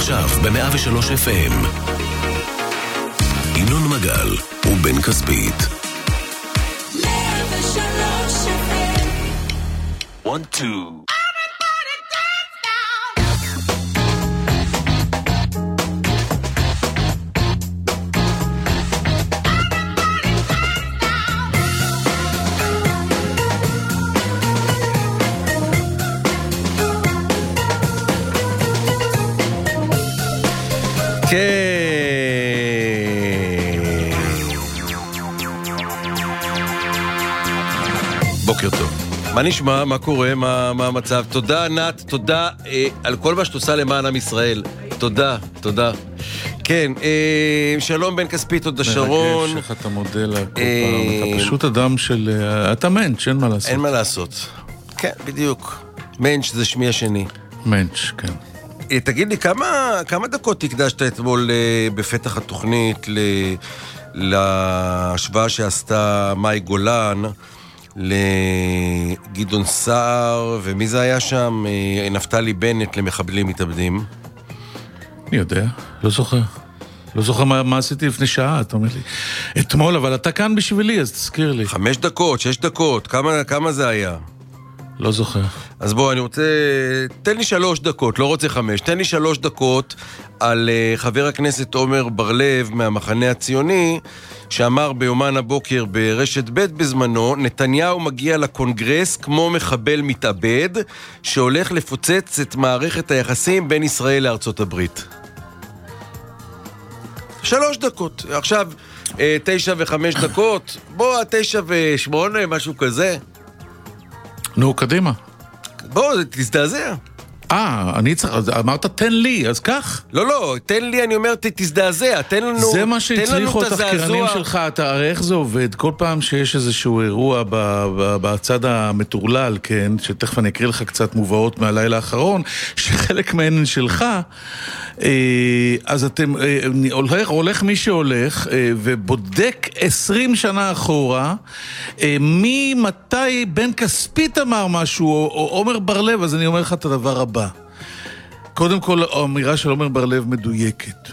עכשיו ב-103 FM. ינון מגל ובן כספית. 103 FM. 1, 2. בוקר טוב. מה נשמע? מה קורה? מה המצב? תודה ענת, תודה על כל מה שאת עושה למען עם ישראל. תודה, תודה. כן, שלום בן כספית, תודה שרון. מרגש איך אתה מודל כל פעם. אתה פשוט אדם של... אתה מנץ', אין מה לעשות. אין מה לעשות. כן, בדיוק. מנץ' זה שמי השני. מנץ', כן. תגיד לי, כמה דקות הקדשת אתמול בפתח התוכנית להשוואה שעשתה מאי גולן לגדעון סער, ומי זה היה שם? נפתלי בנט למחבלים מתאבדים? אני יודע, לא זוכר. לא זוכר מה עשיתי לפני שעה, אתה אומר לי. אתמול, אבל אתה כאן בשבילי, אז תזכיר לי. 5 דקות, 6 דקות, כמה זה היה? לא זוכר. אז בוא, אני רוצה... תן לי 3 דקות, לא רוצה 5. תן לי 3 דקות על חבר הכנסת עומר בר-לב מהמחנה הציוני, שאמר ביומן הבוקר ברשת ב' בזמנו, נתניהו מגיע לקונגרס כמו מחבל מתאבד, שהולך לפוצץ את מערכת היחסים בין ישראל לארצות הברית. 3 דקות. עכשיו 9 ו5 דקות. בוא, 9 ו8, משהו כזה. נו, קדימה. בוא, תזדעזע. אני צריך, אמרת תן לי, אז כך? לא, תן לי, אני אומר, תזדעזע, תן לנו... זה מה שהצליחו התחקירנים שלך, הרי איך זה עובד? כל פעם שיש איזשהו אירוע בצד המטורלל, כן, שתכף אני אקריא לך קצת מובאות מהלילה האחרון, שחלק מהן שלך, אז אתם, הולך מי שהולך, ובודק 20 שנה אחורה, ממתי בן כספית אמר משהו, או עומר בר-לב, אז אני אומר לך את הדבר הבא. קודם כל, האמירה של עומר בר-לב מדויקת.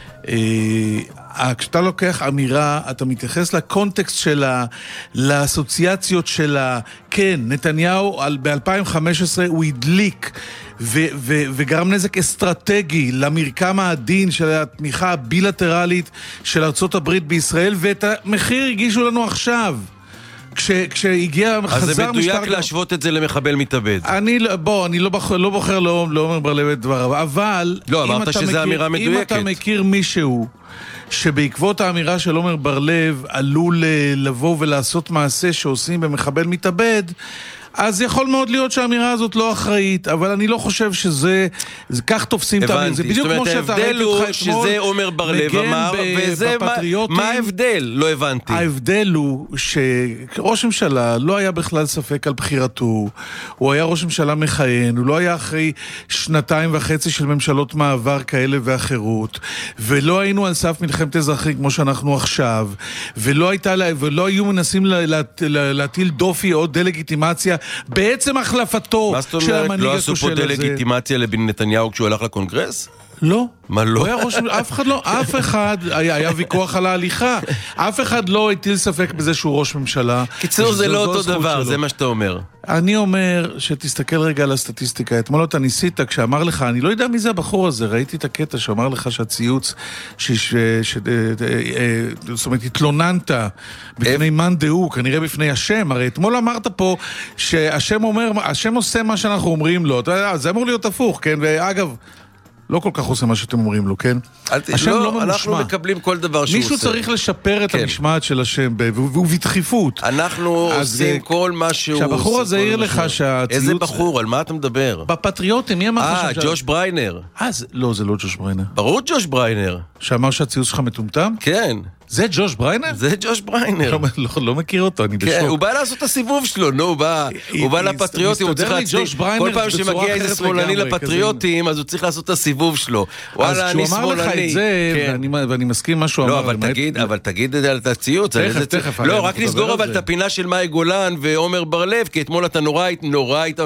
כשאתה לוקח אמירה, אתה מתייחס לקונטקסט שלה, לאסוציאציות שלה. כן, נתניהו ב-2015 הוא הדליק וגרם נזק אסטרטגי למרקם העדין של התמיכה הבילטרלית של ארצות הברית בישראל, ואת המחיר הגישו לנו עכשיו. כשהגיע אז זה מדויק להשוות את זה למחבל מתאבד. אני לא בוחר לא בר-לב את דבריו, אבל לא, אמרת שזה אמירה מדויקת. אם אתה מכיר מישהו שבעקבות האמירה של עומר בר-לב עלול לבוא ולעשות מעשה שעושים במחבל מתאבד, אז יכול מאוד להיות שהאמירה הזאת לא אחראית, אבל אני לא חושב שזה, כך תופסים את האמירה. זה בדיוק כמו שאתה ראיתי אותך אתמול, שזה עומר בר-לב אמר, וזה, מה ההבדל? לא הבנתי. ההבדל הוא שראש ממשלה לא היה בכלל ספק על בחירתו, הוא היה ראש ממשלה מכהן, הוא לא היה אחרי 2.5 של ממשלות מעבר כאלה ואחרות, ולא היינו על סף מלחמת אזרחים כמו שאנחנו עכשיו, ולא היו מנסים להטיל דופי או דלגיטימציה, בעצם החלפתו של המנהיג הכושל הזה. לא עשו פה דלגיטימציה לבן נתניהו כשהוא הלך לקונגרס? לא. מה לא? אף אחד, היה ויכוח על ההליכה, אף אחד לא הטיל ספק בזה שהוא ראש ממשלה. קיצור, זה לא אותו דבר, זה מה שאתה אומר. אני אומר שתסתכל רגע על הסטטיסטיקה. אתמול אתה ניסית כשאמר לך, אני לא יודע מי זה הבחור הזה, ראיתי את הקטע שאמר לך שהציוץ, זאת אומרת, התלוננת בפני מאן דהוא, כנראה בפני השם, הרי אתמול אמרת פה שהשם אומר, השם עושה מה שאנחנו אומרים לו, זה אמור להיות הפוך, כן? ואגב, לא כל כך עושה מה שאתם אומרים לו, כן? השם לא ממושמע. אנחנו מקבלים כל דבר שהוא עושה. מישהו צריך לשפר את המשמעת של השם, והוא בדחיפות. אנחנו עושים כל מה שהוא... שהבחור הזה העיר לך שהציוץ... איזה בחור? על מה אתה מדבר? בפטריוטים, מי אמר לך... ג'וש בריינר. לא, זה לא ג'וש בריינר. ברור ג'וש בריינר. שאמר שהציוץ שלך מטומטם? כן. זה ג'וש בריינר? זה ג'וש בריינר. לא מכיר אותו, אני בשוק. הוא בא לעשות את הסיבוב שלו, נו, הוא בא לפטריוטים, הוא צריך להצליח. כל פעם שמגיע איזה שמאלני לפטריוטים, אז הוא צריך לעשות את הסיבוב שלו. אז כשהוא אמר לך את זה, ואני מסכים מה שהוא אמר. לא, אבל תגיד את זה על הציוץ. תכף. לא, רק נסגור אבל את הפינה של מאי גולן ועומר בר-לב, כי אתמול אתה נורא היית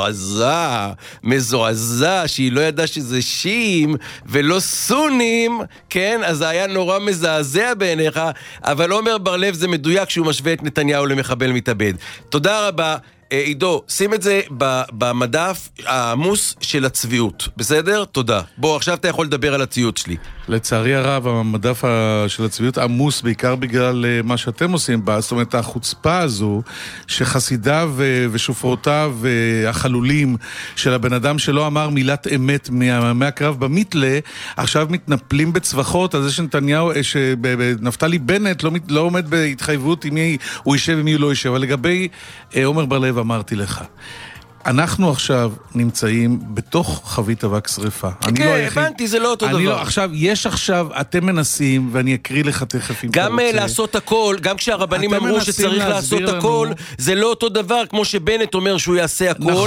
מזועזע, שהיא לא ידעה שזה שיעים ולא סונים, כן? אז זה היה נורא מזעזע בעיניך, אבל עומר בר-לב זה מדויק שהוא משווה את נתניהו למחבל מתאבד. תודה רבה. עידו, שים את זה במדף העמוס של הצביעות, בסדר? תודה. בוא, עכשיו אתה יכול לדבר על הציוץ שלי. לצערי הרב, המדף של הצביעות עמוס בעיקר בגלל מה שאתם עושים בה, זאת אומרת, החוצפה הזו, שחסידיו ושופרותיו החלולים של הבן אדם שלא אמר מילת אמת מהקרב במתלה, עכשיו מתנפלים בצווחות על זה שנתניהו, שנפתלי בנט לא עומד בהתחייבות עם מי הוא יישב ומי הוא לא יישב. אבל לגבי עומר בר-לב אמרתי לך, אנחנו עכשיו נמצאים בתוך חבית אבק שריפה. כן, הבנתי, זה לא אותו דבר. עכשיו, אתם מנסים, ואני אקריא לך תכף אם אתה רוצה. גם לעשות הכל, גם כשהרבנים אמרו שצריך לעשות הכל, זה לא אותו דבר, כמו שבנט אומר שהוא יעשה הכל,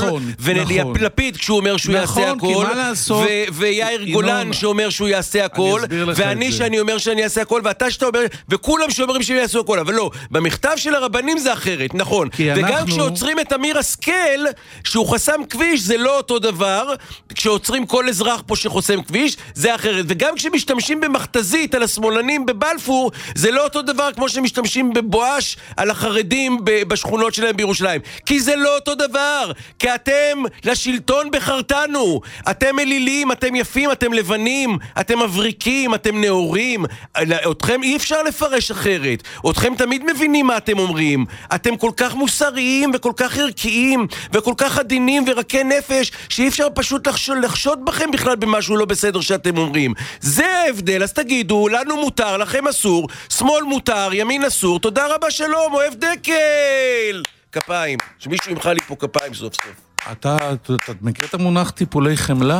ולפיד כשהוא אומר שהוא יעשה הכל, ויאיר גולן שאומר שהוא יעשה הכל, ואני שאני אומר שאני אעשה הכל, ואתה שאתה אומר, וכולם שאומרים שהם יעשו הכל, אבל לא, במכתב של הרבנים זה אחרת, נכון. וגם כשעוצרים את אמיר השכל, שהוא חסם כביש, זה לא אותו דבר. כשעוצרים כל אזרח פה שחוסם כביש, זה אחרת. וגם כשמשתמשים במכתזית על השמאלנים בבלפור, זה לא אותו דבר כמו שמשתמשים בבואש על החרדים בשכונות שלהם בירושלים. כי זה לא אותו דבר. כי אתם לשלטון בחרתנו. אתם אלילים, אתם יפים, אתם לבנים, אתם מבריקים, אתם נאורים. אתכם אי אפשר לפרש אחרת. אתכם תמיד מבינים מה אתם אומרים. אתם כל כך מוסריים וכל כך ערכיים וכל כך עדינים ורקי נפש, שאי אפשר פשוט לחשוד בכם בכלל במשהו לא בסדר שאתם אומרים. זה ההבדל, אז תגידו, לנו מותר, לכם אסור, שמאל מותר, ימין אסור, תודה רבה, שלום, אוהב דקל! כפיים, שמישהו ימחא לי פה כפיים סוף סוף. אתה מכיר את המונח טיפולי חמלה?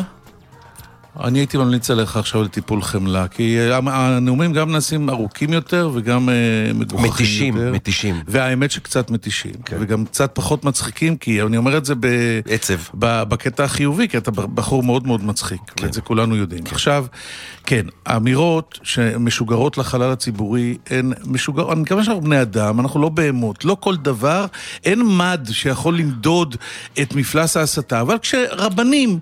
אני הייתי ממליץ עליך עכשיו לטיפול חמלה, כי הנאומים גם נעשים ארוכים יותר וגם מגוחכים יותר. מתישים. והאמת שקצת מתישים. כן. וגם קצת פחות מצחיקים, כי אני אומר את זה עצב. בקטע החיובי, כי אתה בחור מאוד מאוד מצחיק. כן. ואת זה כולנו יודעים. כן. עכשיו, כן, האמירות שמשוגרות לחלל הציבורי, הן משוגרות, אני מקווה שאנחנו בני אדם, אנחנו לא בהמות, לא כל דבר, אין מד שיכול למדוד את מפלס ההסתה, אבל כשרבנים,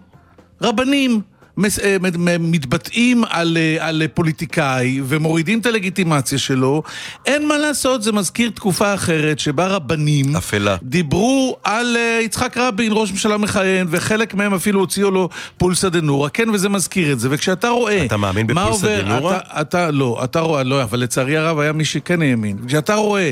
מתבטאים על פוליטיקאי ומורידים את הלגיטימציה שלו, אין מה לעשות, זה מזכיר תקופה אחרת שבה רבנים אפלה. דיברו על יצחק רבין, ראש ממשלה מכהן, וחלק מהם אפילו הוציאו לו פולסא דנורא, כן, וזה מזכיר את זה. וכשאתה רואה אתה מאמין בפולסא דנורא? אתה רואה, לא, אבל לצערי הרב היה מי שכן האמין. כשאתה רואה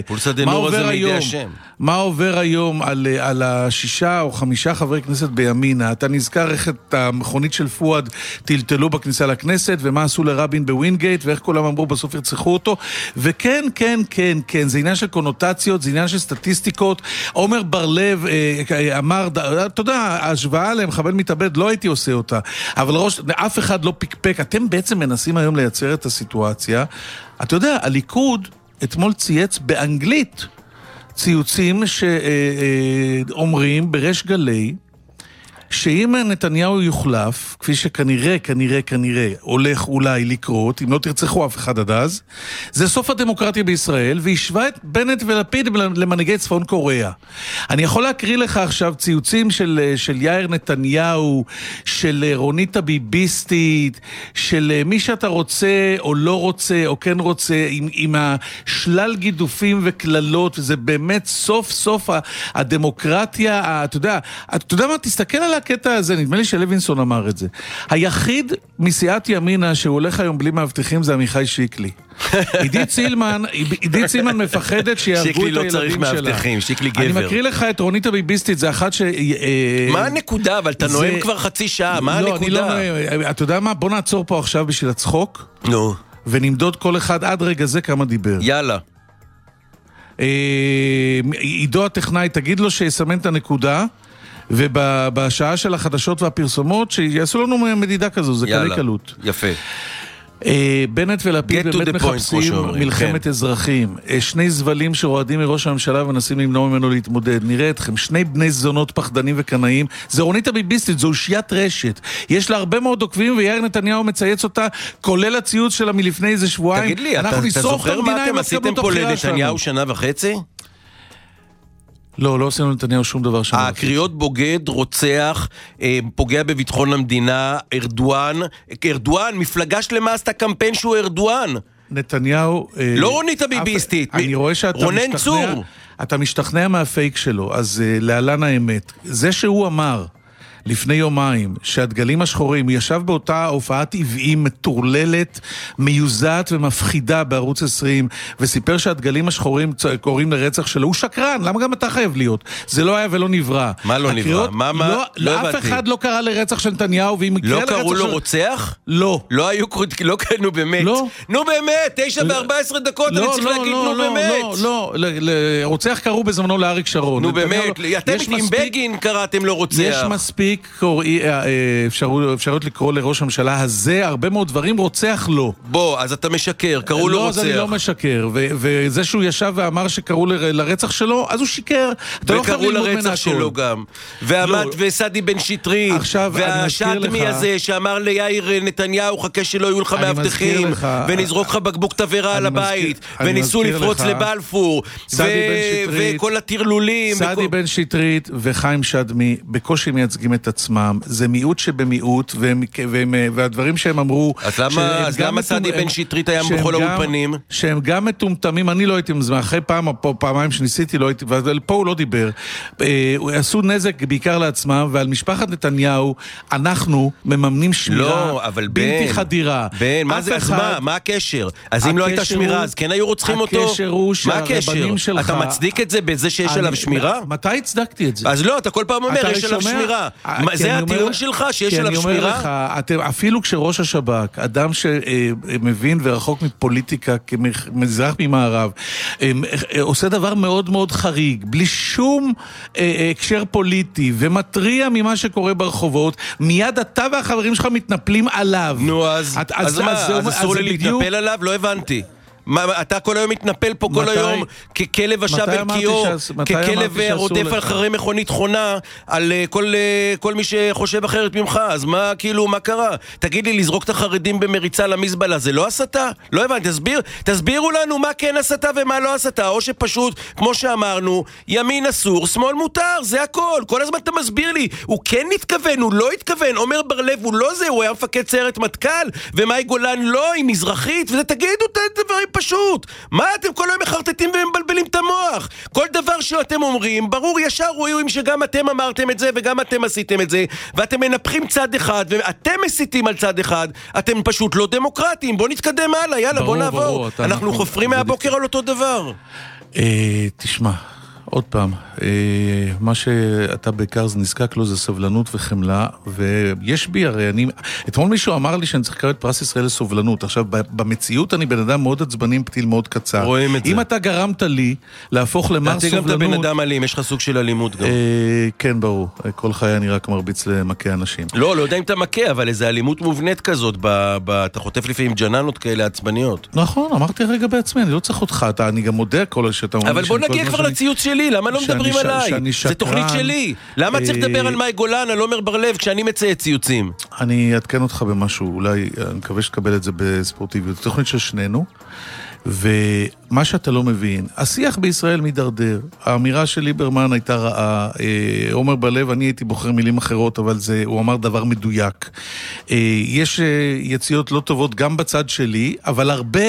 מה עובר היום על 6 או 5 חברי כנסת בימינה, אתה נזכר איך את המכונית של פואד טלטלו בכניסה לכנסת, ומה עשו לרבין בווינגייט, ואיך כולם אמרו בסוף ירצחו אותו, וכן, זה עניין של קונוטציות, זה עניין של סטטיסטיקות. עומר בר-לב אמר, אתה יודע, ההשוואה למחבל מתאבד, לא הייתי עושה אותה, אבל אף אחד לא פיקפק. אתם בעצם מנסים היום לייצר את הסיטואציה. אתה יודע, הליכוד אתמול צייץ באנגלית ציוצים שאומרים בריש גלי, שאם נתניהו יוחלף, כפי שכנראה הולך אולי לקרות, אם לא תרצחו אף אחד עד אז, זה סוף הדמוקרטיה בישראל, וישווה את בנט ולפיד למנהיגי צפון קוריאה. אני יכול להקריא לך עכשיו ציוצים של יאיר נתניהו, של רונית הביביסטית, של מי שאתה רוצה או לא רוצה או כן רוצה, עם השלל גידופים וכללות, וזה באמת סוף הדמוקרטיה. אתה יודע מה, תסתכל על הקטע הזה, נדמה לי שלוינסון אמר את זה. היחיד מסיעת ימינה שהוא הולך היום בלי מאבטחים זה עמיחי שיקלי. עידית סילמן מפחדת שיהרגו את הילדים שלה. שיקלי גבר. אני מקריא לך את רונית הביביסטית, זה אחת מה הנקודה? אבל אתה נואם כבר חצי שעה, מה הנקודה? אתה יודע מה? בוא נעצור פה עכשיו בשביל הצחוק. נו. ונמדוד כל אחד עד רגע זה כמה דיבר. יאללה. עידו הטכנאי, תגיד לו שיסמן את הנקודה, ובשעה של החדשות והפרסומות שיעשו לנו מדידה כזו, זה קלי קלות. יפה. בנט ולפיד באמת מחפשים מלחמת אזרחים. שני זבלים שרועדים מראש הממשלה ונסים למנוע ממנו להתמודד. נראה אתכם, שני בני זונות פחדנים וקנאים. זה רונית הביביסטית, זו אושיית רשת. יש לה הרבה מאוד עוקבים, ויאיר נתניהו מצייץ אותה, כולל הציוץ שלה מלפני איזה שבועיים. תגיד לי, אתה זוכר מה אתם עשיתם פה לנתניהו שנה וחצי? לא עשינו נתניהו שום דבר שם. הקריאות בוגד, רוצח, פוגע בביטחון המדינה, ארדואן, מפלגה שלמה עשתה קמפיין שהוא ארדואן. נתניהו... לא רונית הביביסטית, אני רואה שאתה רונן צור. אתה משתכנע מהפייק שלו, אז להלן האמת. זה שהוא אמר לפני יומיים שהדגלים השחורים, הוא ישב באותה הופעת עוועים מטורללת, מיוזעת ומפחידה בערוץ 20, וסיפר שהדגלים השחורים קוראים לרצח שלו, הוא שקרן, למה גם אתה חייב להיות? זה לא היה ולא נברא. מה לא נברא? לא אף אחד לא קרא לרצח של נתניהו, לא קראו לו רוצח? לא. לא היו, נו באמת. נו באמת, 9:14 דקות, אני צריך להגיד נו באמת. לא, רוצח קראו בזמנו לאריק שרון. נו באמת, אתם עם בגין קראתם לו רוצח. יש מספיק אפשרות לקרוא לראש הממשלה הזה, הרבה מאוד דברים, רוצח לא. בוא, אז אתה משקר, קראו לו רוצח. לא, אז אני לא משקר, וזה שהוא ישב ואמר שקראו לרצח שלו, אז הוא שיקר. וקראו לרצח שלו גם. ועמד וסדי בן שטרית, והשדמי הזה שאמר ליאיר נתניהו, חכה שלא יהיו לך מאבטחים, ונזרוק לך בקבוק תבערה על הבית, וניסו לפרוץ לבלפור, וכל התרלולים. סדי בן שטרית וחיים שדמי בקושי מייצגים את עצמם, זה מיעוט שבמיעוט, והדברים שהם אמרו... אז למה סדי בן שטרית היה בכל האולפנים? שהם גם מטומטמים, אני לא הייתי מזמן, אחרי פעמיים שניסיתי, לא הייתי, ופה הוא לא דיבר. עשו נזק בעיקר לעצמם, ועל משפחת נתניהו, אנחנו מממנים שמירה בלתי חדירה. בן, מה הקשר? אז אם לא הייתה שמירה, אז כן היו רוצחים אותו? הקשר הוא שהרבנים שלך... אתה מצדיק את זה בזה שיש עליו שמירה? מתי הצדקתי את זה? אז לא, אתה כל פעם אומר, יש עליו שמירה. זה הטיעון שלך, שיש עליו שמירה? אפילו כשראש השב"כ, אדם שמבין ורחוק מפוליטיקה, כמזרח ממערב, עושה דבר מאוד מאוד חריג, בלי שום הקשר פוליטי, ומטריע ממה שקורה ברחובות, מיד אתה והחברים שלך מתנפלים עליו. נו, אז מה? אז אסור לי להתנפל עליו? לא הבנתי. אתה כל היום מתנפל פה כל היום ככלב השב אל קיור, ככלב רודף אחרי מכונית חונה על כל מי שחושב אחרת ממך. אז מה כאילו, מה קרה? תגיד לי, לזרוק את החרדים במריצה למזבלה זה לא הסתה? לא הבנתי, תסבירו לנו מה כן הסתה ומה לא הסתה, או שפשוט כמו שאמרנו, ימין אסור, שמאל מותר, זה הכל. כל הזמן אתה מסביר לי, הוא כן התכוון, הוא לא התכוון, עומר בר-לב הוא לא זה, הוא היה מפקד סיירת מטכ"ל, ומאי גולן לא, היא מזרחית, וזה תגידו את הדברים פשוט. מה אתם כל היום מחרטטים ומבלבלים את המוח? כל דבר שאתם אומרים, ברור ישר רואים שגם אתם אמרתם את זה וגם אתם עשיתם את זה, ואתם מנפחים צד אחד ואתם מסיתים על צד אחד. אתם פשוט לא דמוקרטיים. בוא נתקדם הלאה, יאללה, בוא נעבור. אנחנו חופרים מהבוקר על אותו דבר. תשמע, עוד פעם, מה שאתה בעיקר נזקק לו זה סבלנות וחמלה, ויש בי הרי, אתמול מישהו אמר לי שאני צריך לקרוא את פרס ישראל לסובלנות. עכשיו, במציאות אני בן אדם מאוד עצבני עם פתיל מאוד קצר. רואים את זה. אם אתה גרמת לי להפוך למר סובלנות... אתה גם את הבן אדם אלים, יש לך סוג של אלימות גם. כן, ברור. כל חיי אני רק מרביץ למכה אנשים. לא יודע אם אתה מכה, אבל איזו אלימות מובנית כזאת, אתה חוטף לפעמים ג'ננות כאלה עצבניות. נכון, אמרתי רגע בעצמי, אני לא צריך אותך, אני גם מודה כל שאתה אומר. אבל בוא נגיע כבר לציוץ שלי, למה לא מדברים עליי? זה תוכנית שלי. למה צריך לדבר על מאי גולן, על עומר בר-לב, כשאני מציע ציוצים? אני אעדכן אותך במשהו, אולי, אני מקווה שתקבל את זה בספורטיביות. זה תוכנית של שנינו, ומה שאתה לא מבין, השיח בישראל מדרדר. האמירה של ליברמן הייתה רעה, עומר בר-לב, אני הייתי בוחר מילים אחרות, אבל הוא אמר דבר מדויק. יש יציאות לא טובות גם בצד שלי, אבל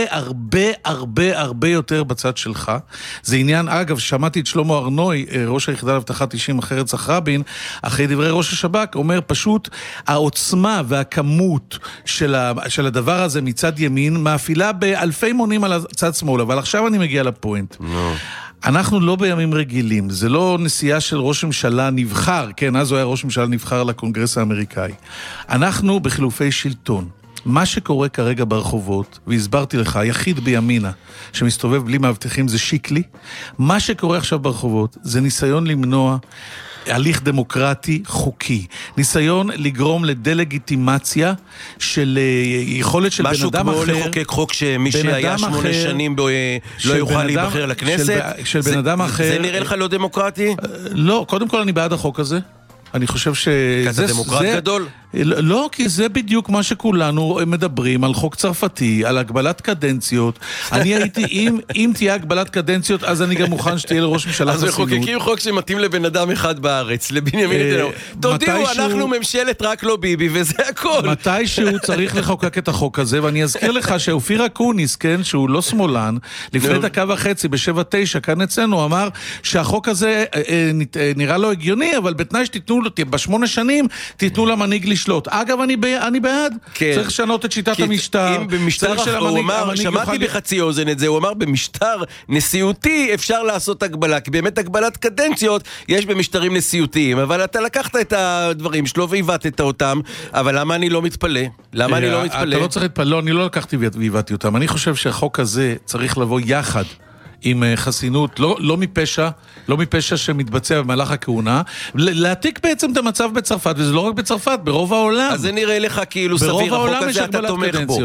הרבה יותר בצד שלך. זה עניין, אגב, שמעתי את שלמה ארנוי, ראש היחידה להבטחת 90 אחרי רצח רבין, אחרי דברי ראש השב"כ, אומר פשוט, העוצמה והכמות של הדבר הזה מצד ימין, מאפילה באלפי מונים על צד שמאל, אבל עכשיו אני מגיע לפוינט. אנחנו לא בימים רגילים, זה לא נסיעה של ראש ממשלה נבחר, כן, אז הוא היה ראש ממשלה נבחר לקונגרס האמריקאי. אנחנו בחילופי שלטון. מה שקורה כרגע ברחובות, והסברתי לך, היחיד בימינה שמסתובב בלי מאבטחים זה שיקלי, מה שקורה עכשיו ברחובות זה ניסיון למנוע הליך דמוקרטי חוקי. ניסיון לגרום לדלגיטימציה של יכולת של בן אדם אחר. משהו כמו לחוקק חוק שמי שהיה 8 שנים לא יוכל להיבחר לכנסת. של בן אדם אחר. זה נראה לך לא דמוקרטי? לא, קודם כל אני בעד החוק הזה. אני חושב כי אתה דמוקרט גדול? לא, כי זה בדיוק מה שכולנו מדברים על חוק צרפתי, על הגבלת קדנציות. אני הייתי, אם תהיה הגבלת קדנציות, אז אני גם מוכן שתהיה לראש ממשלה חסינות. אז מחוקקים חוק שמתאים לבן אדם אחד בארץ, לבנימין נתניהו. תודיעו, אנחנו ממשלת רק לא ביבי, וזה הכל. מתישהו צריך לחוקק את החוק הזה, ואני אזכיר לך שאופיר אקוניס, כן, שהוא לא שמאלן, לפני דקה וחצי, ב-7-9, כאן אצלנו, אמר שהחוק הזה נראה לו הגיוני, אבל בתנאי שתיתנו לו, ב8 שנים, תיתנו למנהיג לשלוט. אגב, אני בעד. צריך לשנות את שיטת המשטר. אם במשטר, הוא אמר, שמעתי בחצי אוזן את זה, הוא אמר, במשטר נשיאותי אפשר לעשות הגבלה, כי באמת הגבלת קדנציות יש במשטרים נשיאותיים, אבל אתה לקחת את הדברים שלו והיבטת אותם, אבל למה אני לא מתפלא? למה אני לא מתפלא? אתה לא צריך להתפלא, אני לא לקחתי והיבטתי אותם. אני חושב שהחוק הזה צריך לבוא יחד עם חסינות, לא מפשע שמתבצע במהלך הכהונה, להעתיק בעצם את המצב בצרפת, וזה לא רק בצרפת, ברוב העולם. אז זה נראה לך כאילו סביר, החוק הזה אתה תומך בו.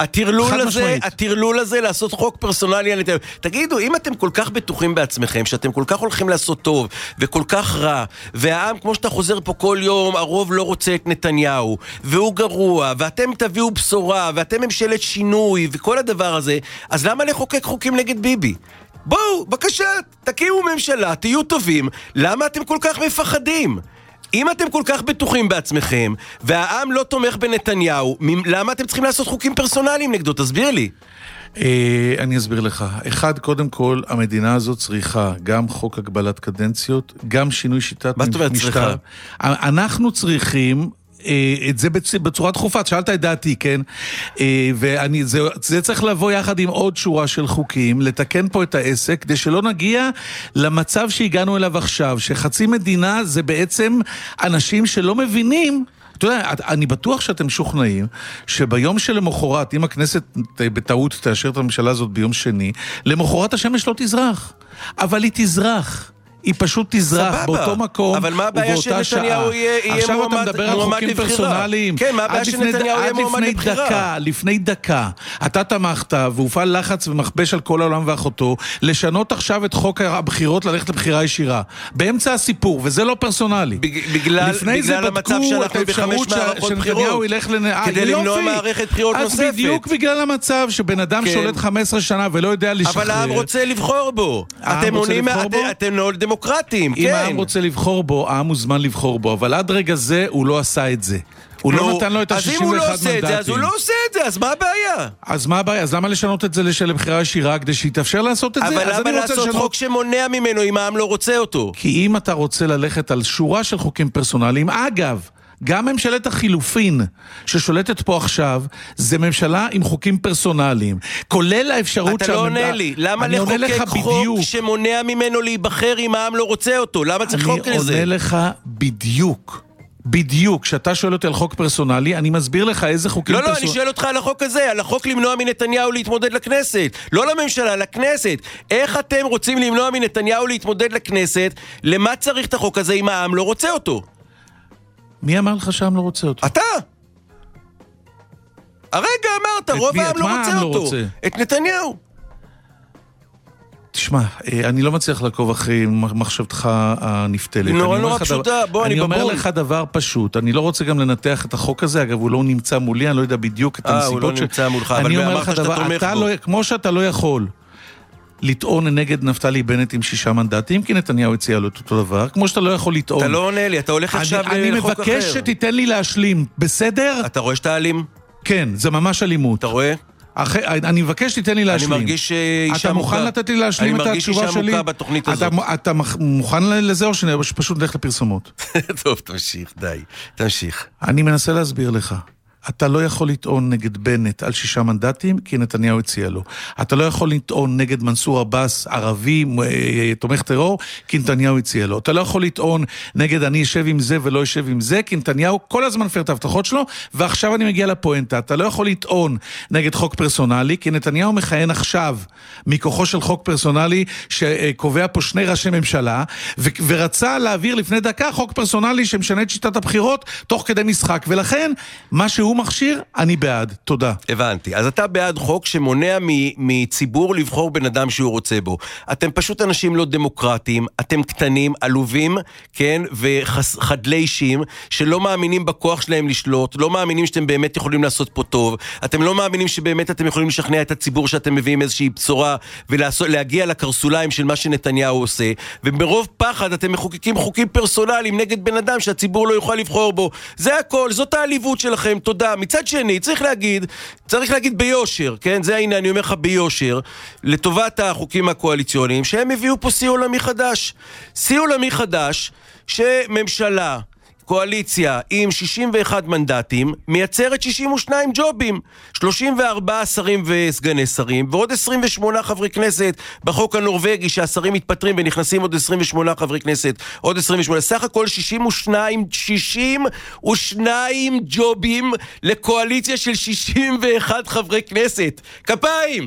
הטרלול הזה לעשות חוק פרסונלי, תגידו, אם אתם כל כך בטוחים בעצמכם, שאתם כל כך הולכים לעשות טוב, וכל כך רע, והעם, כמו שאתה חוזר פה כל יום, הרוב לא רוצה את נתניהו, והוא גרוע, ואתם תביאו בשורה, ואתם ממשלת שינוי, וכל הדבר הזה, אז למה לחוקק חוקים נגד ביבי? בואו, בבקשה, תקימו ממשלה, תהיו טובים. למה אתם כל כך מפחדים? אם אתם כל כך בטוחים בעצמכם, והעם לא תומך בנתניהו, למה אתם צריכים לעשות חוקים פרסונליים נגדו? תסביר לי. אני אסביר לך. אחד, קודם כל, המדינה הזאת צריכה גם חוק הגבלת קדנציות, גם שינוי שיטת משטר. אנחנו צריכים את זה בצורה דחופה, שאלת את דעתי, כן? זה צריך לבוא יחד עם עוד שורה של חוקים, לתקן פה את העסק, כדי שלא נגיע למצב שהגענו אליו עכשיו, שחצי מדינה זה בעצם אנשים שלא מבינים. אתה יודע, אני בטוח שאתם שוכנעים שביום שלמחרת, אם הכנסת בטעות תאשר את הממשלה הזאת ביום שני, למחרת השמש לא תזרח, אבל היא תזרח. היא פשוט תזרח באותו מקום אבל מה הבעיה שנתניהו יהיה מועמד לבחירה? כן, מה הבעיה שנתניהו יהיה מועמד לבחירה? לפני דקה אתה תמכת והופעל לחץ ומחבש על כל העולם ואחותו לשנות עכשיו את חוק הבחירות ללכת לבחירה ישירה באמצע הסיפור, וזה לא פרסונלי. בגלל המצב שאנחנו בחמש מערכות בחירות כדי למנוע מערכת בחירות נוספת. אז בדיוק בגלל המצב שבן אדם שולט 15 שנה ולא יודע לשחרר. אבל העם רוצה לבחור בו. אתם מאוד דמוקרטים, אם העם רוצה לבחור בו, העם מוזמן לבחור בו, אבל עד רגע זה הוא לא עשה את זה. הוא לא נתן לו את ה-61 מנדטים. אז אם הוא לא עושה את זה, אז הוא לא עושה את זה, אז מה הבעיה? אז מה הבעיה? אז למה לשנות את זה לבחירה ישירה, כדי שיתאפשר לעשות את זה? אבל למה לעשות חוק שמונע ממנו אם העם לא רוצה אותו? כי אם אתה רוצה ללכת על שורה של חוקים פרסונליים, אגב, גם ממשלת החילופין ששולטת פה עכשיו, זה ממשלה עם חוקים פרסונליים, כולל האפשרות אתה לא עונה לי, למה לחוקק חוק שמונע ממנו להיבחר אם העם לא רוצה אותו? למה צריך חוק לזה? אני עונה לך בדיוק, כשאתה שואל אותי על חוק פרסונלי, אני מסביר לך איזה חוקים לא, אני שואל אותך על החוק הזה, על החוק למנוע מנתניהו להתמודד לכנסת, לא לממשלה, לכנסת. איך אתם רוצים למנוע מנתניהו להתמודד לכנסת? למה צריך את החוק הזה אם העם לא רוצה אותו? מי אמר לך שהעם לא רוצה אותו? אתה! הרגע אמרת, רוב העם לא רוצה אותו. את נתניהו. תשמע, אני לא מצליח לעקוב אחרי מחשבתך הנפתלת. נורא פשוטה, בוא, אני בבול. אני אומר לך דבר פשוט, אני לא רוצה גם לנתח את החוק הזה, אגב, הוא לא נמצא מולי, אני לא יודע בדיוק את הנסיבות. הוא לא נמצא מולך, אבל אמרת שאתה תומך בו. כמו שאתה לא יכול לטעון נגד נפתלי בנט עם 6 מנדטים, כי נתניהו הציע לו את אותו דבר, כמו שאתה לא יכול לטעון. אתה לא עונה לי, אתה הולך עכשיו לחוק אחר. אני מבקש שתיתן לי להשלים, בסדר? אתה רואה שאתה אלים? כן, זה ממש אלימות. אתה רואה? אני מבקש שתיתן לי להשלים. אני מרגיש שאישה אתה מוכן לתת לי להשלים את התשובה שלי? אני מרגיש אישה מוכה בתוכנית הזאת. אתה מוכן לזה או שפשוט נלך לפרסומות? טוב, תמשיך, די. תמשיך. אני מנסה להסביר לך אתה לא יכול לטעון נגד בנט על 6 מנדטים, כי נתניהו הציע לו. אתה לא יכול לטעון נגד מנסור עבאס, ערבי, תומך טרור, כי נתניהו הציע לו. אתה לא יכול לטעון נגד אני אשב עם זה ולא אשב עם זה, כי נתניהו כל הזמן פר את ההבטחות שלו, ועכשיו אני מגיע לפואנטה. אתה לא יכול לטעון נגד חוק פרסונלי, כי נתניהו מכהן עכשיו מכוחו של חוק פרסונלי, שקובע פה 2 ראשי ממשלה, ורצה להעביר לפני דקה חוק פרסונלי שמשנה את שיטת הבחירות, תוך כדי משחק. ולכן, מה שהוא מכשיר, אני בעד. תודה. הבנתי. אז אתה בעד חוק שמונע מציבור לבחור בן אדם שהוא רוצה בו. אתם פשוט אנשים לא דמוקרטיים, אתם קטנים, עלובים, כן, וחדלי אישים, שלא מאמינים בכוח שלהם לשלוט, לא מאמינים שאתם באמת יכולים לעשות פה טוב, אתם לא מאמינים שבאמת אתם יכולים לשכנע את הציבור שאתם מביאים איזושהי בשורה, ולהגיע לקרסוליים של מה שנתניהו עושה, וברוב פחד אתם מחוקקים חוקים פרסונליים נגד בן אדם שהציבור לא יוכל לבחור בו. זה הכל, זאת העליבות שלכם, תודה. מצד שני, צריך להגיד ביושר, כן? זה העניין, אני אומר לך ביושר, לטובת החוקים הקואליציוניים, שהם הביאו פה שיא עולמי חדש. שיא עולמי חדש, שממשלה, קואליציה עם 61 מנדטים, מייצרת 62 ג'ובים, 34 שרים וסגני שרים, ועוד 28 חברי כנסת בחוק הנורווגי, שהשרים מתפטרים ונכנסים עוד 28 חברי כנסת, עוד 28, סך הכל 62 ג'ובים לקואליציה של 61 חברי כנסת. כפיים!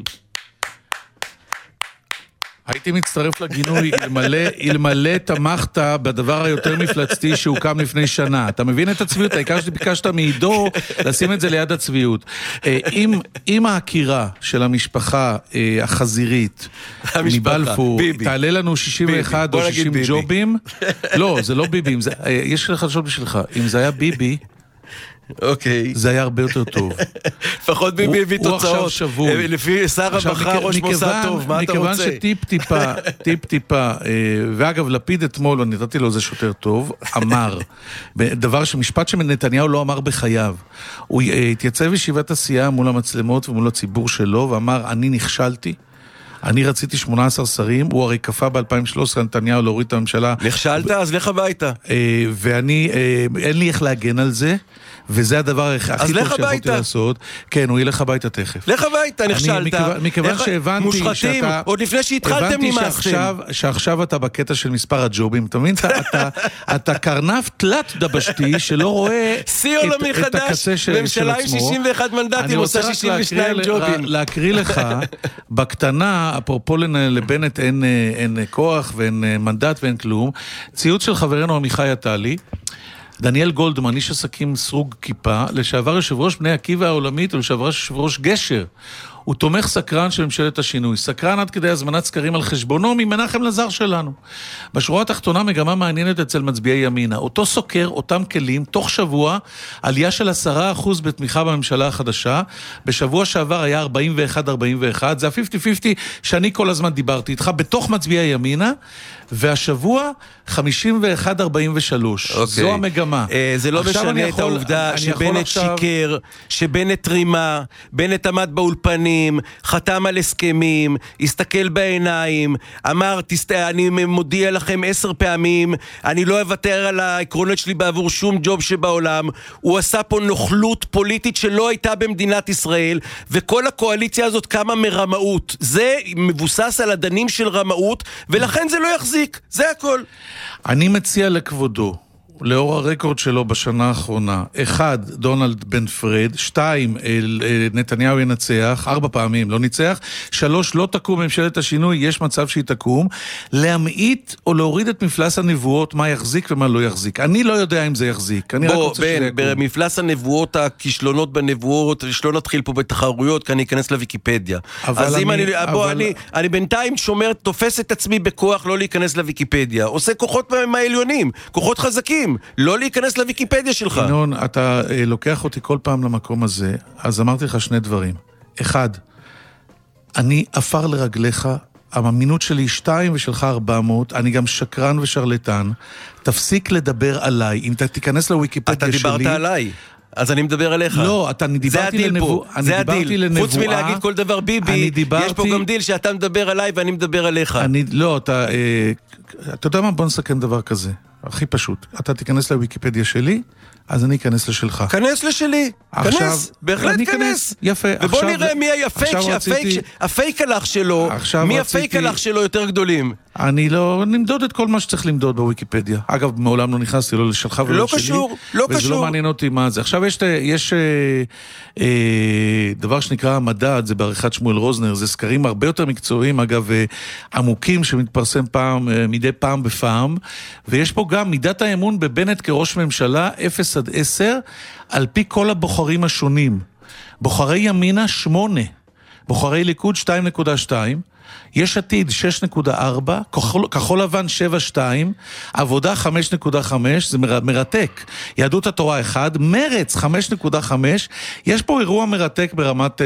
הייתי מצטרף לגינוי, אלמלא תמכת בדבר היותר מפלצתי שהוקם לפני שנה. אתה מבין את הצביעות? העיקר שביקשת מעידו לשים את זה ליד הצביעות. אם ההכירה של המשפחה החזירית מבלפור תעלה לנו 61 או 60 ג'ובים, לא, זה לא ביבי. יש לך חדשות בשבילך. אם זה היה ביבי, אוקיי. זה היה הרבה יותר טוב. לפחות ביבי הביא תוצאות. הוא עכשיו שבוי. לפי שר הרווחה ראש מוסד טוב, מה אתה רוצה? מכיוון שטיפ-טיפה, ואגב, לפיד אתמול, אני נתתי לו זה שוטר טוב, אמר, משפט שנתניהו לא אמר בחייו. הוא התייצב בישיבת הסיעה מול המצלמות ומול הציבור שלו, ואמר, אני נכשלתי. אני רציתי 18 שרים, הוא הרי קפה ב-2013, נתניהו להוריד את הממשלה. נכשלת? אז לך הביתה. ואני, אין לי איך להגן על זה, וזה הדבר הכי טוב שיכולתי לעשות. כן, הוא ילך הביתה תכף. לך הביתה, נכשלת. מכיוון שהבנתי שאתה... עוד לפני שהתחלתם נמאסתם. שעכשיו אתה בקטע של מספר הג'ובים, אתה מבין? אתה קרנף תלת דבשתי שלא רואה שיא עולמי חדש, ממשלה עם 61 מנדטים עושה 62 ג'ובים. להקריא לך, בקטנה, אפרופו לבנט אין כוח ואין מנדט ואין כלום, ציוץ של חברנו עמיחי עטלי, דניאל גולדמן, איש עסקים סרוג כיפה, לשעבר יושב ראש בני עקיבא העולמית ולשעבר יושב ראש גשר. הוא תומך סקרן של ממשלת השינוי. סקרן עד כדי הזמנת סקרים על חשבונו ממנחם לזר שלנו. בשורה התחתונה מגמה מעניינת אצל מצביעי ימינה. אותו סוקר, אותם כלים, תוך שבוע, עלייה של 10% בתמיכה בממשלה החדשה. בשבוע שעבר היה 41-41. זה ה-50-50 שאני כל הזמן דיברתי איתך, בתוך מצביעי ימינה, והשבוע 51-43. זו המגמה. זה לא משנה את העובדה שבנט שיקר, שבנט רימה, בנט עמד באולפנים, חתם על הסכמים, הסתכל בעיניים, אמר, אני מודיע לכם 10 פעמים, אני לא אוותר על העקרונות שלי בעבור שום ג'וב שבעולם. הוא עשה פה נוכלות פוליטית שלא הייתה במדינת ישראל, וכל הקואליציה הזאת קמה מרמאות. זה מבוסס על הדנים של רמאות, ולכן זה לא יחזיק. זה הכל. אני מציע לכבודו, לאור הרקורד שלו בשנה האחרונה, 1, דונלד בן פרד, 2, נתניהו ינצח, 4 פעמים לא ניצח, 3, לא תקום ממשלת השינוי, יש מצב שהיא תקום, להמעיט או להוריד את מפלס הנבואות, מה יחזיק ומה לא יחזיק. אני לא יודע אם זה יחזיק, אני רק רוצה שזה יקום. במפלס הנבואות, הכישלונות בנבואות, שלא נתחיל פה בתחרויות, כי אני אכנס לוויקיפדיה. אז אם אני בינתיים שומר, תופס את עצמי בכוח לא להיכנס לוויקיפדיה, עושה כוחות מהעליונים, כוחות חזקים, לא להיכנס לוויקיפדיה שלך. ינון, אתה לוקח אותי כל פעם למקום הזה, אז אמרתי לך 2 דברים. 1, אני אפר לרגליך, המאמינות שלי 2 ושלך 400, אני גם שקרן ושרלטן, תפסיק לדבר עליי, אם אתה תיכנס לוויקיפדיה שלי... אתה דיברת עליי. אז אני מדבר עליך. לא, אני דיברתי לנבואה. זה הדיל. חוץ מלהגיד כל דבר ביבי, יש פה גם דיל שאתה מדבר עליי ואני מדבר עליך. לא, אתה יודע מה? בוא נסכם דבר כזה. הכי פשוט. אתה תיכנס לוויקיפדיה שלי, אז אני אכנס לשלך. כנס לשלי. כנס. בהחלט כנס. יפה. ובוא נראה מי הפייק הלך שלו. מי הפייק הלך שלו יותר גדולים. אני לא נמדוד את כל מה שצריך למדוד בוויקיפדיה. אגב, מעולם לא נכנסתי לא לשלך ולא שלי. לא קשור. וזה לא מעניין אותי מה זה. עכשיו יש דבר שנקרא המדד, זה בעריכת שמואל רוזנר, זה סקרים הרבה יותר מקצועיים, אגב, עמוקים שמתפרסם מדי פעם בפעם, ויש פה גם מידת האמון בבנט כראש ממשלה 0-10, על פי כל הבוחרים השונים. בוחרי ימינה 8, בוחרי ליכוד 2.2, יש עתיד 6.4, כחול לבן 7.2, עבודה 5.5, זה מרתק. יהדות התורה 1, מרץ 5.5, יש פה אירוע מרתק ברמת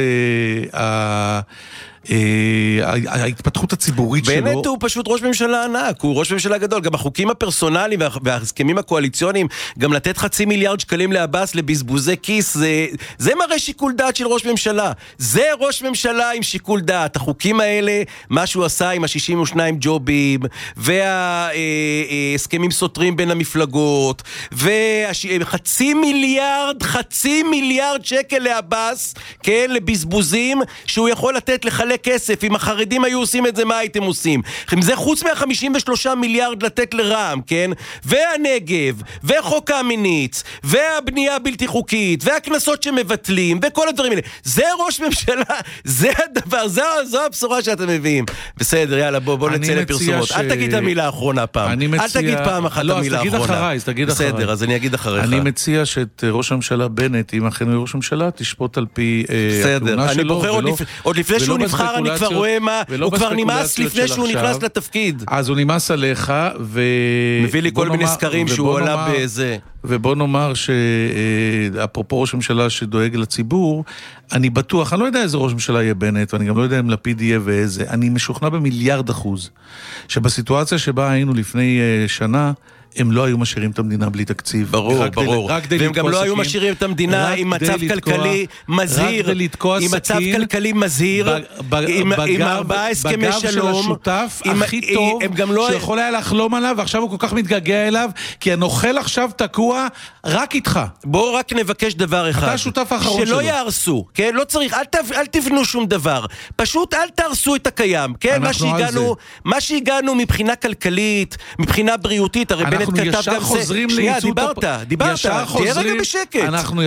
ההתפתחות הציבורית שלו. באמת הוא פשוט ראש ממשלה ענק, הוא ראש ממשלה גדול. גם החוקים הפרסונליים וההסכמים הקואליציוניים, גם לתת 500 מיליארד שקלים לעבאס לבזבוזי כיס, זה מראה שיקול דעת של ראש ממשלה. זה ראש ממשלה עם שיקול דעת. החוקים האלה, מה שהוא עשה עם ה-62 ג'ובים, וההסכמים סותרים בין המפלגות, וחצי מיליארד שקל לעבאס, כן, לבזבוזים, שהוא יכול לתת לחלק כסף. אם החרדים היו עושים את זה, מה הייתם עושים? זה חוץ מה-53 מיליארד לתת לרע"מ, כן? והנגב, וחוק קמיניץ, והבנייה הבלתי חוקית, והכנסות שמבטלים, וכל הדברים האלה. זה ראש ממשלה, זה הדבר, זו הבשורה שאתם מביאים. בסדר, יאללה, בוא נצא לפרסומות. אל תגיד את המילה האחרונה פעם. אל תגיד פעם אחת את המילה האחרונה. אז תגיד אחריי. בסדר, אז אני אגיד אחריך. אני מציע שאת ראש הממשלה בנט, אם אכן הוא ראש הממשלה, תשפוט על פי הכהונה שלו. אני בוחר עוד לפני שהוא נבחר, אני כבר רואה מה, הוא כבר נמאס לפני שהוא נכנס לתפקיד. אז הוא נמאס עליך, מביא לי כל מיני סקרים שהוא עולה באיזה. ובוא נאמר שאפרופו ראש ממשלה שדואג לציבור, אני בטוח, אני לא יודע איזה ראש ממשלה יהיה בנט, ואני גם לא יודע אם לפיד יהיה ואיזה, אני משוכנע ב1,000,000,000%, שבסיטואציה שבה היינו לפני שנה, הם לא היו משאירים את המדינה בלי תקציב. ברור. והם גם לא היו משאירים את המדינה עם מצב כלכלי מזהיר. עם מצב כלכלי מזהיר. עם 4 הסכמי שלום. בגב של השותף הכי טוב שיכול היה לחלום עליו, ועכשיו הוא כל כך מתגעגע אליו, כי הנוכל עכשיו תקוע רק איתך. בואו רק נבקש דבר אחד. אתה השותף האחרון שלו. שלא יערסו, כן? לא צריך, אל תבנו שום דבר. פשוט אל תהרסו את הקיים, כן? מה שהגענו מבחינה כלכלית, מבחינה בריאותית, הרי אנחנו ישר חוזרים לייצוא... דיברת, תהיה רגע בשקט. אנחנו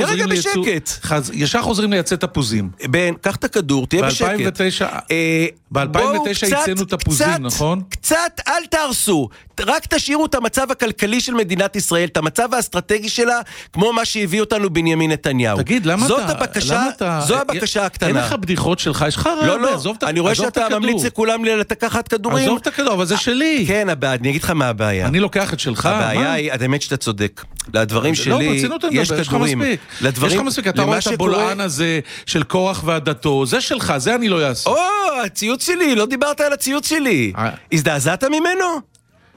ישר חוזרים לייצא תפוזים. בן, קח את הכדור, תהיה בשקט. ב-2009 ייצאנו תפוזים, נכון? קצת, אל תהרסו. רק תשאירו את המצב הכלכלי של מדינת ישראל, את המצב האסטרטגי שלה, כמו מה שהביא אותנו בנימין נתניהו. תגיד, למה זו הבקשה הקטנה. אין לך בדיחות שלך, יש לך רעיון, עזוב את הכדור. אני רואה שאתה ממליץ לכולם לקחת כדורים. עזוב את הכדור, אבל זה שלי. כן, אני אגיד לך מה הבעיה. אני לוקח את שלך. הבעיה היא, האמת שאתה צודק. לדברים שלי יש כדורים. יש לך מספיק, אתה רואה את הבולען הזה של קורח ועדתו, זה שלך, זה אני לא אעשה. הציוץ שלי, לא דיברת על הציוץ שלי. הזדעזעת ממנו?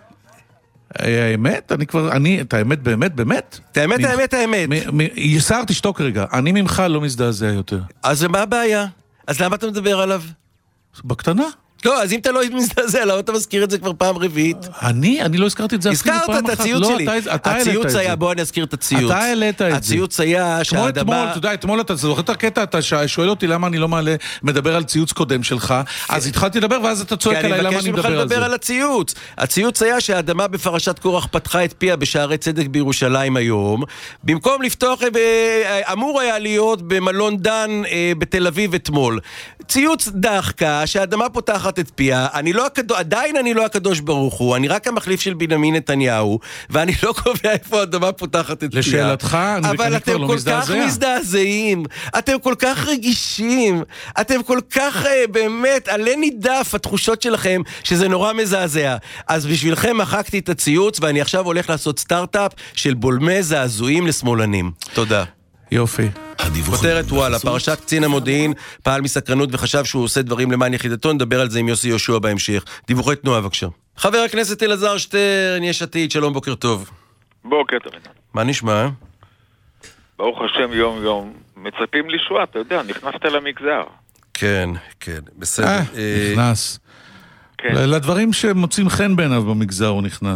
האמת, את האמת באמת. את האמת. יסר, תשתוק רגע, אני ממך לא מזדעזע יותר. אז מה הבעיה? אז למה אתה מדבר עליו? בקטנה. לא, אז אם אתה לא מזדעזע, למה אתה מזכיר את זה כבר פעם רביעית? אני לא הזכרתי את זה אפילו פעם אחת. הזכרת את הציוץ שלי. הציוץ היה, בוא אני אזכיר את הציוץ. אתה העלית את זה. הציוץ היה שהאדמה... אתמול אתה זוכר את הקטע, אתה שואל אותי למה אני לא מדבר על ציוץ קודם שלך, אז התחלתי לדבר ואז אתה צועק עליי למה אני מדבר על זה. אני מבקש ממך לדבר על הציוץ. הציוץ היה שהאדמה בפרשת קורח פתחה את פיה בשערי צדק בירושלים היום, במקום לפתוח, אמור היה להיות במלון דן בתל אביב אתמול. ציוץ דחקה שהאדמה פותחת את פיה, עדיין אני לא הקדוש ברוך הוא, אני רק המחליף של בנימין נתניהו, ואני לא קובע איפה האדמה פותחת את פיה. לשאלתך, אבל אתם כל כך מזדעזעים, אתם כל כך רגישים, אתם כל כך באמת, עלי נידף התחושות שלכם, שזה נורא מזעזע. אז בשבילכם מחקתי את הציוץ, ואני עכשיו הולך לעשות סטארט-אפ של בולמי זעזועים לשמאלנים. תודה. יופי. כותרת וואלה, פרשת קצין המודיעין פעל מסקרנות וחשב שהוא עושה דברים למען יחידתו, נדבר על זה עם יוסי יהושע בהמשך. דיווחי תנועה בבקשה. חבר הכנסת אלעזר שטרן, יש עתיד, שלום, בוקר טוב. בוקר טוב. מה נשמע? ברוך השם יום מצפים לישועה, אתה יודע, נכנסת למגזר. כן, בסדר. נכנס. לדברים שמוצאים חן בעיניו במגזר הוא נכנס.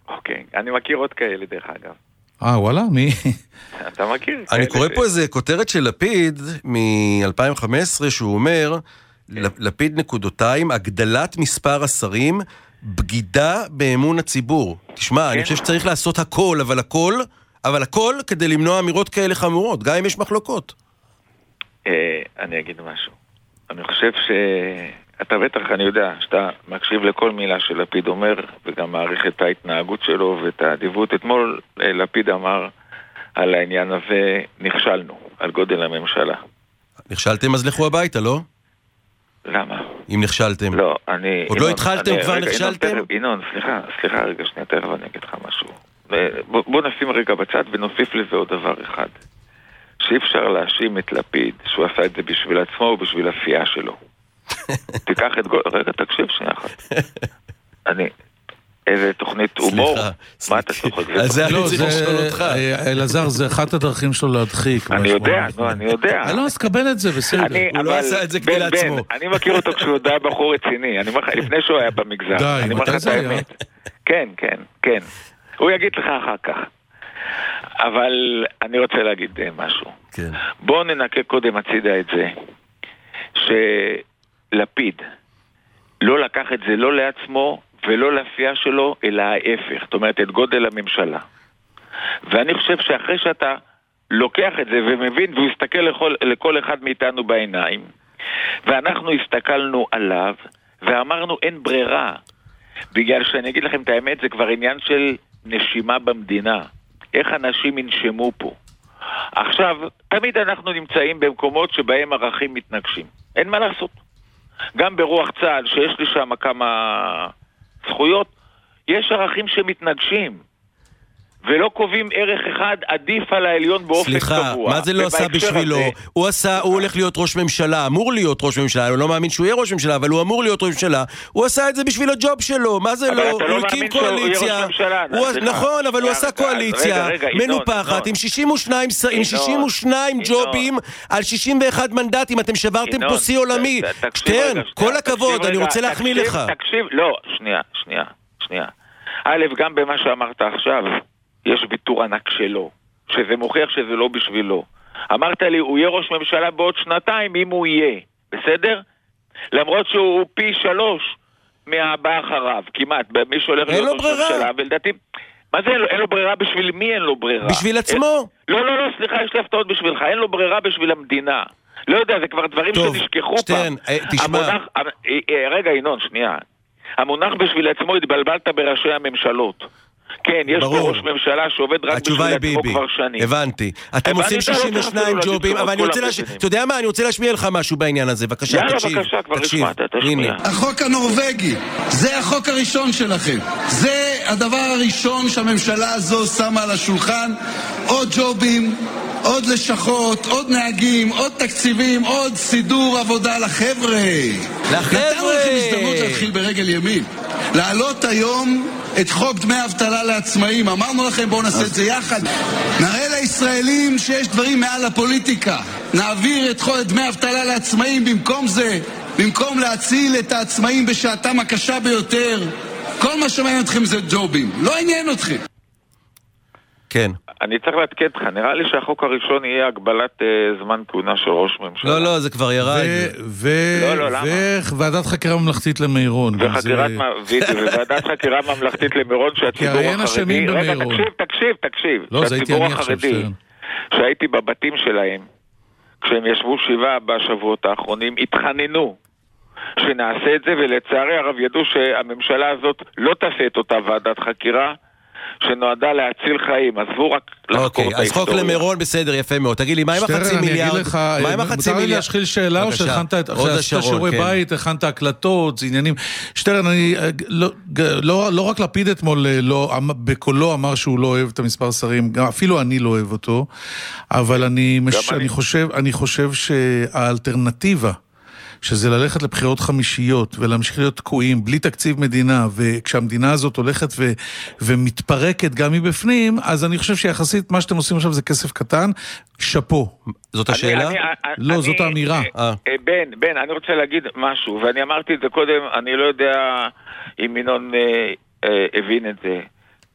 אוקיי, אני מכיר עוד כאלה דרך אגב. וואלה, מי? אתה מכיר? אני קורא פה איזה כותרת של לפיד מ-2015 שהוא אומר, לפיד נקודותיים, הגדלת מספר השרים, בגידה באמון הציבור. תשמע, אני חושב שצריך לעשות הכל, אבל הכל כדי למנוע אמירות כאלה חמורות, גם אם יש מחלוקות. אני אגיד משהו. אני חושב אתה בטח, אני יודע, שאתה מקשיב לכל מילה שלפיד אומר, וגם מעריך את ההתנהגות שלו ואת האדיבות. אתמול לפיד אמר על העניין הזה, נכשלנו, על גודל הממשלה. נכשלתם אז לכו הביתה, לא? למה? אם נכשלתם. לא, אני... עוד לא התחלתם, כבר נכשלתם? אינון, סליחה, רגע, שנייה, תכף אני אגיד לך משהו. בוא נשים רגע בצד ונוסיף לזה עוד דבר אחד. שאי אפשר להאשים את לפיד שהוא עשה את זה בשביל עצמו או בשביל הפייה שלו. תיקח את רגע, תקשיב שנייה אחת. איזה תוכנית הומור? מה אתה צוחק? זה אני צריך לשאול אותך. אלעזר, זה אחת הדרכים שלו להדחיק. אני יודע. לא, אז קבל את זה, בסדר. הוא לא עשה את זה כדי לעצמו. אני מכיר אותו כשהוא היה בחור רציני, לפני שהוא היה במגזר. די, מתי זה היה? כן. הוא יגיד לך אחר כך. אבל אני רוצה להגיד משהו. בואו ננקה קודם הצידה את זה, שלפיד לא לקח את זה לא לעצמו ולא להפייה שלו, אלא ההפך. זאת אומרת, את גודל הממשלה. ואני חושב שאחרי שאתה לוקח את זה ומבין, והוא הסתכל לכל אחד מאיתנו בעיניים, ואנחנו הסתכלנו עליו, ואמרנו אין ברירה, בגלל שאני אגיד לכם את האמת, זה כבר עניין של נשימה במדינה. איך אנשים ינשמו פה. עכשיו, תמיד אנחנו נמצאים במקומות שבהם ערכים מתנגשים. אין מה לעשות. גם ברוח צה"ל, שיש לי שם כמה זכויות, יש ערכים שמתנגשים. ולא קובעים ערך אחד עדיף על העליון באופן קבוע. סליחה, מה זה לא עשה בשבילו? הוא הולך להיות ראש ממשלה, אמור להיות ראש ממשלה, הוא לא מאמין שהוא יהיה ראש ממשלה, אבל הוא אמור להיות ראש ממשלה. הוא עשה את זה בשביל הג'וב שלו, מה זה לא? הוא הקים קואליציה. נכון, אבל הוא עשה קואליציה מנופחת עם 62 ג'ובים על 61 מנדטים, אתם שברתם פה שיא עולמי. שטרן, כל הכבוד, אני רוצה להחמיא לך. תקשיב, לא, שנייה. א', גם במה שאמרת עכשיו, יש ביטור ענק שלו, שזה מוכיח שזה לא בשבילו. אמרת לי, הוא יהיה ראש ממשלה בעוד 2 אם הוא יהיה, בסדר? למרות שהוא פי 3 מהבא אחריו, כמעט, מי שהולך להיות ראש ממשלה, ולדעתי, מה זה אין לו ברירה? בשביל מי אין לו ברירה? בשביל עצמו? לא, סליחה, יש לי הפתעות בשבילך, אין לו ברירה בשביל המדינה. לא יודע, זה כבר דברים שנשכחו פעם. תשמע. רגע, ינון, שנייה. המונח בשביל עצמו התבלבלת בראשי הממשלות. כן, יש פה ראש ממשלה שעובד רק בשביל עצמו כבר שנים. הבנתי. אתם עושים 62 ג'ובים, אבל אני רוצה אתה יודע מה? אני רוצה להשמיע לך משהו בעניין הזה. בבקשה, תקשיב. יאללה, בבקשה, כבר השמעת, תשמיע. החוק הנורווגי, זה החוק הראשון שלכם. זה הדבר הראשון שהממשלה הזו שמה על השולחן. עוד ג'ובים, עוד לשכות, עוד נהגים, עוד תקציבים, עוד סידור עבודה לחבר'ה. נתנו לכם הזדמנות להתחיל ברגל ימין. לעלות היום את חוק דמי אבטלה לעצמאים. אמרנו לכם, בואו נעשה את זה יחד. נראה לישראלים שיש דברים מעל הפוליטיקה. נעביר את חוק דמי אבטלה לעצמאים במקום זה. במקום להציל את העצמאים בשעתם הקשה ביותר. כל מה שמעניין אתכם זה ג'ובים. לא עניין אתכם. כן. אני צריך להתקד לך, נראה לי שהחוק הראשון יהיה הגבלת זמן כהונה של ראש ממשלה. לא, זה כבר ירד. וועדת חקירה ממלכתית למירון. וועדת חקירה ממלכתית למירון שהציבור החרדי... רגע, תקשיב. שהציבור החרדי, שהייתי בבתים שלהם, כשהם ישבו 7 בשבועות האחרונים, התחננו שנעשה את זה, ולצערי הרב ידעו שהממשלה הזאת לא תעשה את אותה ועדת חקירה, שנועדה להציל חיים, עזבו רק לחקור את ההיסטוריה. אז חוק למירון בסדר, יפה מאוד. תגיד לי, מה עם החצי מיליארד? מה עם החצי מיליארד? מותר לי להשחיל שאלה, או שהכנת שיעורי בית, הכנת הקלטות, זה עניינים. שטרן, אני לא רק לפיד אתמול בקולו אמר שהוא לא אוהב את המספר שרים, אפילו אני לא אוהב אותו, אבל אני חושב שהאלטרנטיבה שזה ללכת לבחירות חמישיות ולהמשיך להיות תקועים בלי תקציב מדינה, וכשהמדינה הזאת הולכת ומתפרקת גם מבפנים, אז אני חושב שיחסית מה שאתם עושים עכשיו זה כסף קטן. שפו. זאת השאלה? לא, זאת האמירה. בן, אני רוצה להגיד משהו, ואני אמרתי את זה קודם, אני לא יודע אם ינון הבין את זה.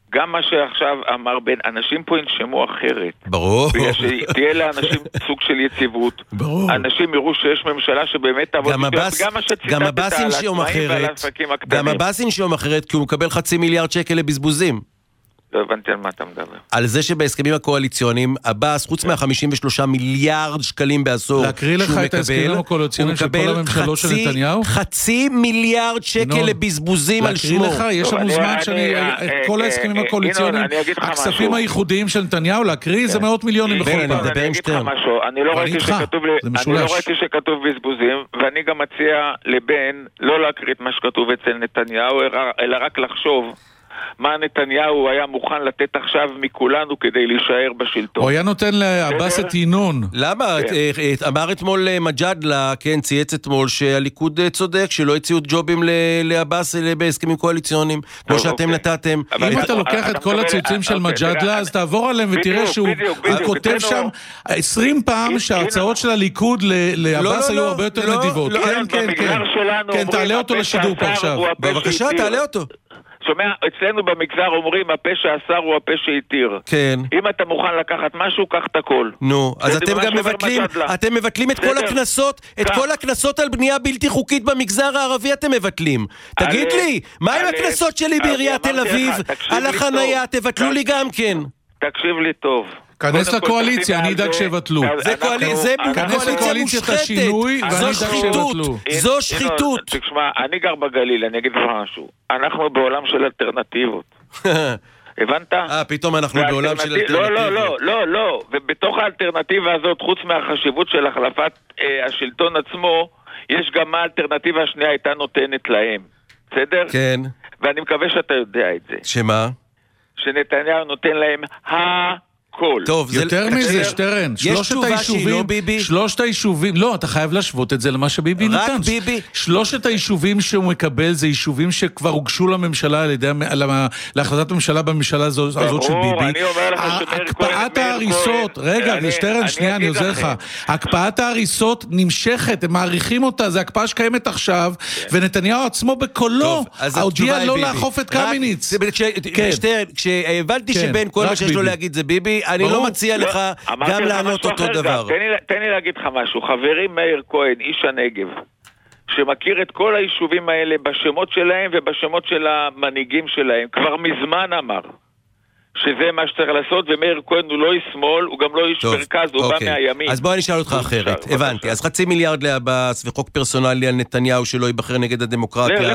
גם מה שעכשיו אמר בן, אנשים פה ינשמו אחרת. ברור. בגלל שתהיה לאנשים סוג של יציבות. ברור. אנשים יראו שיש ממשלה שבאמת תעבוד. גם מה שציטטת על העצמאים ועל העסקים הקטנים. גם הבאס ינשום אחרת, כי הוא מקבל 500 מיליארד שקל לבזבוזים. לא הבנתי על מה אתה מדבר. על זה שבהסכמים הקואליציוניים, הבאס, חוץ מה-53 מיליארד שקלים בעשור, להקריא לך את ההסכמים הקואליציוניים של כל הממשלות של נתניהו? 500 מיליארד שקל לבזבוזים על שמו. להקריא לך, יש לנו זמן את כל ההסכמים הקואליציוניים, הכספים הייחודיים של נתניהו, להקריא זה מאות מיליונים בכל פעם. אני מדבר עם שטרן. אני לא ראיתי שכתוב בזבוזים, ואני גם מציע לבן לא להקריא את מה שכתוב אצל נתניהו, אלא רק לחשוב מה נתניהו היה מוכן לתת עכשיו מכולנו כדי להישאר בשלטון. הוא היה נותן לעבאס את ינון. למה? אמר אתמול מג'אדלה, כן, צייץ אתמול שהליכוד צודק, שלא הציעו ג'ובים לעבאס בהסכמים קואליציוניים, כמו שאתם נתתם. אם אתה לוקח את כל הציוצים של מג'אדלה, אז תעבור עליהם ותראה שהוא כותב שם 20 פעם שההרצאות של הליכוד לעבאס היו הרבה יותר נדיבות. כן, כן, כן. כן, תעלה אותו לשידור פה עכשיו. בבקשה, תעלה אותו. שומע, אצלנו במגזר אומרים, הפה שאסר הוא הפה שהתיר. כן. אם אתה מוכן לקחת משהו, קח את הכל. נו, אז אתם גם מבטלים את כל הכנסות, את כל הכנסות על בנייה בלתי חוקית במגזר הערבי אתם מבטלים. תגיד לי, מה עם הכנסות שלי בעיריית תל אביב? על החנייה, תבטלו לי גם כן. תקשיב לי טוב. כנס לקואליציה, אני אדאג שיבטלו. זה קואליציה מושחתת. זו שחיתות. תשמע, אני גר בגליל, אני אגיד לך משהו. אנחנו בעולם של אלטרנטיבות. הבנת? פתאום אנחנו בעולם של אלטרנטיבות. לא. ובתוך האלטרנטיבה הזאת, חוץ מהחשיבות של החלפת השלטון עצמו, יש גם מה האלטרנטיבה השנייה הייתה נותנת להם. בסדר? כן. ואני מקווה שאתה יודע את זה. שמה? שנתניהו נותן להם טוב, יותר מזה, שטרן, שלושת היישובים, לא, אתה חייב להשוות את זה למה שביבי נתן. רק ביבי. 3 היישובים שהוא מקבל זה יישובים שכבר הוגשו לממשלה על ידי, להחלטת הממשלה בממשלה הזאת של ביבי. הקפאת ההריסות, רגע, שטרן, שנייה, אני עוזר לך. הקפאת ההריסות נמשכת, הם מעריכים אותה, זה הקפאה שקיימת עכשיו, ונתניהו עצמו בקולו הודיע לא לאכוף את קמיניץ. שטרן, כשהבנתי שבין כל מה שיש לו להגיד זה ביבי, אני לא מציע לך גם לענות אותו דבר. תן לי להגיד לך משהו. חברי מאיר כהן, איש הנגב, שמכיר את כל היישובים האלה בשמות שלהם ובשמות של המנהיגים שלהם, כבר מזמן אמר שזה מה שצריך לעשות, ומאיר כהן הוא לא איש שמאל, הוא גם לא איש מרכז, הוא בא מהימין. אז בוא אני אשאל אותך אחרת, הבנתי. אז 500 מיליארד לעבאס, וחוק פרסונלי על נתניהו שלא ייבחר נגד הדמוקרטיה,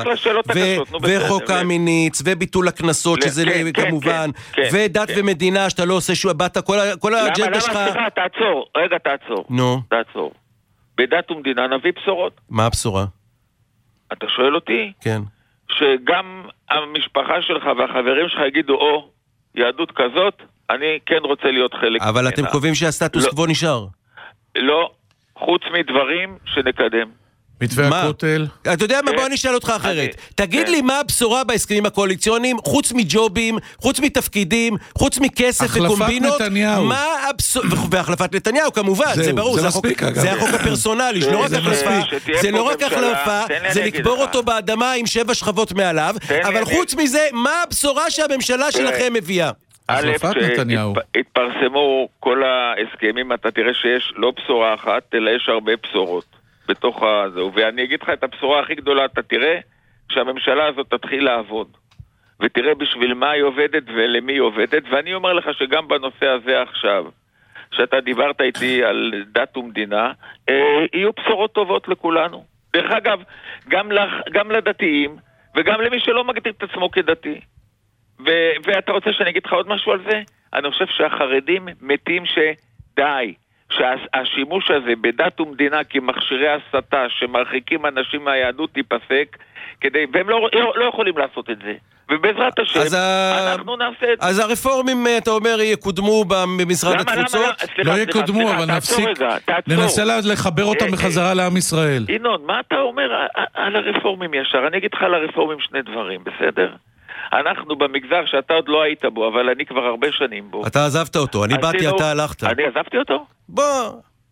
וחוק קמיניץ, וביטול הכנסות, שזה כמובן, ודת ומדינה, שאתה לא עושה שהוא הבאת, כל האג'נדה שלך... למה, תעצור, רגע תעצור. נו. תעצור. בדת ומדינה נביא בשורות. מה הבשורה? אתה שואל אותי? כן. שגם המשפחה שלך והחברים שלך יגידו, יהדות כזאת, אני כן רוצה להיות חלק ממנה. אבל אתם קובעים שהסטטוס קוו נשאר. לא, חוץ מדברים שנקדם. מתווה הכותל. אתה יודע מה? בוא נשאל אותך אחרת. תגיד לי מה הבשורה בהסכמים הקואליציוניים, חוץ מג'ובים, חוץ מתפקידים, חוץ מכסף וקומבינות. החלפת נתניהו. והחלפת נתניהו כמובן, זה ברור. זה החוק הפרסונלי, זה לא רק החלפה, זה לקבור אותו באדמה עם 7 שכבות מעליו, אבל חוץ מזה, מה הבשורה שהממשלה שלכם מביאה? החלפת נתניהו. התפרסמו כל ההסכמים, אתה תראה שיש לא בשורה אחת, אלא יש הרבה בשורות. בתוך הזו, ואני אגיד לך את הבשורה הכי גדולה, אתה תראה שהממשלה הזאת תתחיל לעבוד, ותראה בשביל מה היא עובדת ולמי היא עובדת, ואני אומר לך שגם בנושא הזה עכשיו, שאתה דיברת איתי על דת ומדינה, יהיו בשורות טובות לכולנו. דרך אגב, גם לדתיים, וגם למי שלא מגדיר את עצמו כדתי. ואתה רוצה שאני אגיד לך עוד משהו על זה? אני חושב שהחרדים מתים שדי. שהשימוש הזה בדת ומדינה כמכשירי הסתה שמרחיקים אנשים מהיהדות ייפסק, והם לא יכולים לעשות את זה. ובעזרת השם, אנחנו נעשה את זה. אז הרפורמים, אתה אומר, יקודמו במשרד התפוצות? לא יקודמו, אבל נפסיק. ננסה לחבר אותם בחזרה לעם ישראל. ינון, מה אתה אומר על הרפורמים ישר? אני אגיד לך על הרפורמים 2 דברים, בסדר? אנחנו במגזר שאתה עוד לא היית בו, אבל אני כבר הרבה שנים בו. אתה עזבת אותו, אני באתי, אתה הלכת. אני עזבתי אותו? בוא.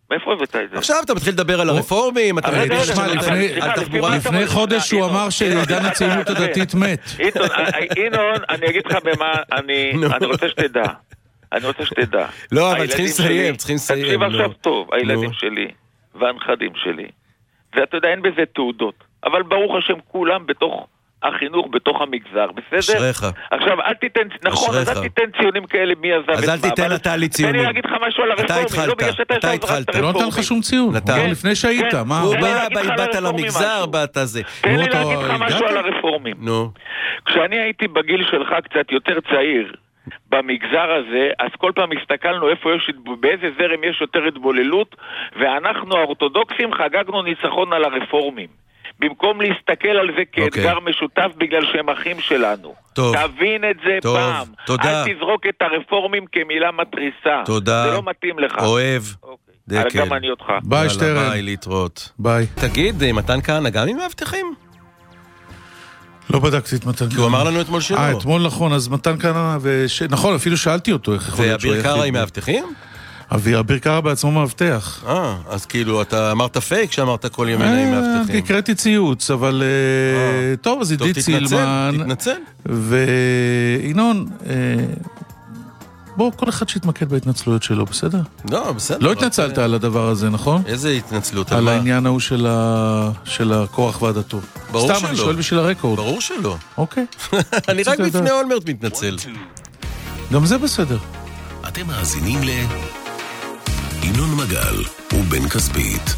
מאיפה הבאת את זה? עכשיו אתה מתחיל לדבר על הרפורמים, אתה רגע, תשמע, תחבורה. לפני חודש הוא אמר שעידן הציונות הדתית מת. ינון, אני אגיד לך במה, אני רוצה שתדע. אני רוצה שתדע. לא, אבל צריכים לסיים. תקשיב עכשיו טוב, הילדים שלי והנכדים שלי. ואתה יודע, אין בזה תעודות. אבל ברוך השם כולם בתוך החינוך, בתוך המגזר, בסדר? אשריך. עכשיו, אל תיתן, נכון, אז אל תיתן ציונים כאלה מי עזב את מה. אז אל תיתן אתה לי ציונים. תן לי להגיד לך משהו על הרפורמים. אתה התחלת. לא נתן לך שום ציון. לפני שהיית, מה? הוא באת למגזר, באת זה. תן לי להגיד לך משהו על הרפורמים. נו. כשאני הייתי בגיל שלך קצת יותר צעיר, במגזר הזה, אז כל פעם הסתכלנו באיזה זרם יש יותר התבוללות, ואנחנו האורתודוקסים חגגנו ניצחון על הרפורמים. במקום להסתכל על זה כאתגר משותף בגלל שהם אחים שלנו. תבין את זה פעם. אל תזרוק את הרפורמים כמילה מטריסה. תודה. זה לא מתאים לך. אוהב. דקל. גם אני אותך. ביי שטרן. ביי, להתראות. ביי. תגיד, מתן כהנא גם עם מאבטחים? לא בדקתי את מתן כהנא. כי הוא אמר לנו אתמול שלא. אתמול נכון, אז מתן כהנא, נכון, אפילו שאלתי אותו איך יכול להיות שהוא ואביר קארה עם מאבטחים? אביר קארה בעצמו מאבטח. אז כאילו, אתה אמרת פייק שאמרת כל ימינה עם מאבטחים. הקראתי ציוץ, אבל טוב, אז עידית סילמן. תתנצל. וינון, בוא, כל אחד שיתמקד בהתנצלויות שלו, בסדר? לא, בסדר. לא התנצלת על הדבר הזה, נכון? איזה התנצלות? על העניין ההוא של הכוח ועדתו. ברור שלא. סתם, אני שואל בשביל הרקורד. ברור שלא. אוקיי. אני רק בפני אולמרט מתנצל. גם זה בסדר. אתם מאזינים ינון מגל ובן כספית.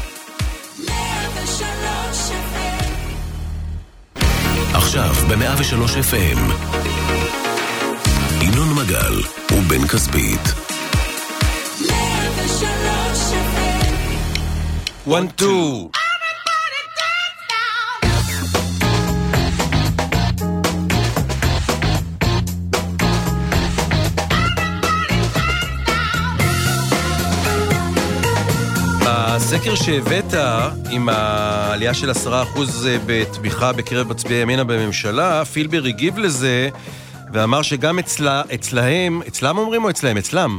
עכשיו ב-103 FM ינון מגל ובן כספית. 1, 2. הסקר שהבאת עם העלייה של 10% בתמיכה בקרב מצביעי ימינה בממשלה, פילבר הגיב לזה ואמר שגם אצלם אומרים או אצלם?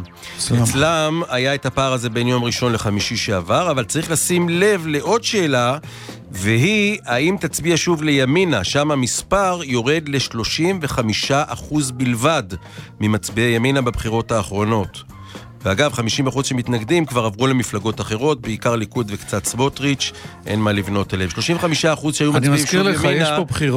אצלם היה את הפער הזה בין יום ראשון לחמישי שעבר, אבל צריך לשים לב לעוד שאלה, והיא, האם תצביע שוב לימינה? שם המספר יורד ל-35% בלבד ממצביעי ימינה בבחירות האחרונות. ואגב, 50% שמתנגדים כבר עברו למפלגות אחרות, בעיקר ליכוד וקצת סמוטריץ', אין מה לבנות אליהם. 35% שהיו מצביעים שוב ימינה,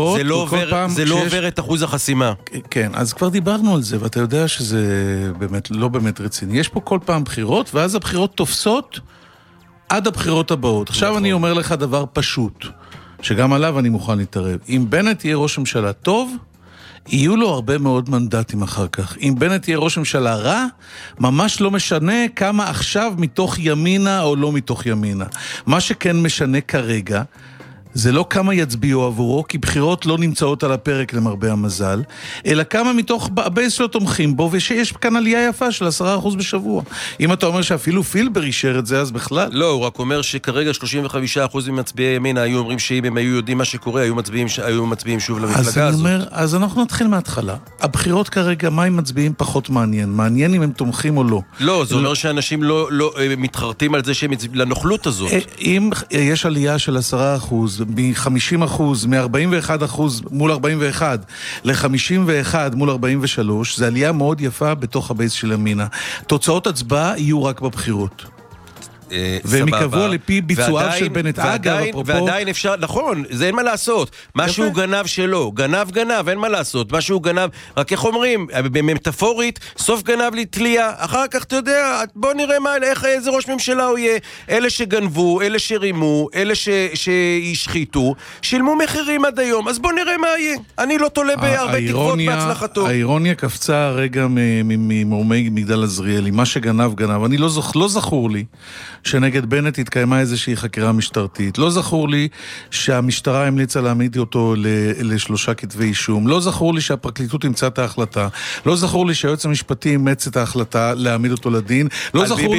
זה לא עובר את אחוז החסימה. כן, אז כבר דיברנו על זה, ואתה יודע שזה באמת, לא באמת רציני. יש פה כל פעם בחירות, ואז הבחירות תופסות עד הבחירות הבאות. עכשיו אני אומר לך דבר פשוט, שגם עליו אני מוכן להתערב. אם בנט יהיה ראש ממשלה טוב, יהיו לו הרבה מאוד מנדטים אחר כך. אם בנט יהיה ראש ממשלה רע, ממש לא משנה כמה עכשיו מתוך ימינה או לא מתוך ימינה. מה שכן משנה כרגע, זה לא כמה יצביעו עבורו, כי בחירות לא נמצאות על הפרק למרבה המזל, אלא כמה מתוך הבייס שלו תומכים בו, ושיש כאן עלייה יפה של 10% בשבוע. אם אתה אומר שאפילו פילבר אישר את זה, אז בכלל. לא, הוא רק אומר שכרגע 35% ממצביעי ימינה היו אומרים שאם הם היו יודעים מה שקורה, היו מצביעים שוב למפלגה הזאת. אז אנחנו נתחיל מההתחלה. הבחירות כרגע, מה הם מצביעים פחות מעניין? מעניין אם הם תומכים או לא. לא, זה אומר שאנשים לא מתחרטים על זה שהם לנוכלות הזאת. אם יש עלייה של 10%, מ-50%, מ-41% מול 41 ל-51 מול 43, זה עלייה מאוד יפה בתוך הבייס של ימינה. תוצאות הצבעה יהיו רק בבחירות. והם יקבעו על פי ביצועיו של בנט. אגב, אפרופו... ועדיין אפשר, נכון, זה אין מה לעשות. משהו גנב שלו, גנב, אין מה לעשות. משהו גנב, רק איך אומרים, במטאפורית, סוף גנב לתלייה, אחר כך אתה יודע, בוא נראה איזה ראש ממשלה הוא יהיה. אלה שגנבו, אלה שרימו, אלה שישחיתו, שילמו מחירים עד היום, אז בוא נראה מה יהיה. אני לא תולה בהרבה תקוות בהצלחתו. האירוניה קפצה רגע ממורמי מגדל עזריאלי, מה שגנב. אני לא זכור לי שנגד בנט התקיימה איזושהי חקירה משטרתית. לא זכור לי שהמשטרה המליצה להעמיד אותו ל3 כתבי אישום. לא זכור לי שהפרקליטות אימצה את ההחלטה. לא זכור לי שהיועץ המשפטי אימץ את ההחלטה להעמיד אותו לדין. לא זכור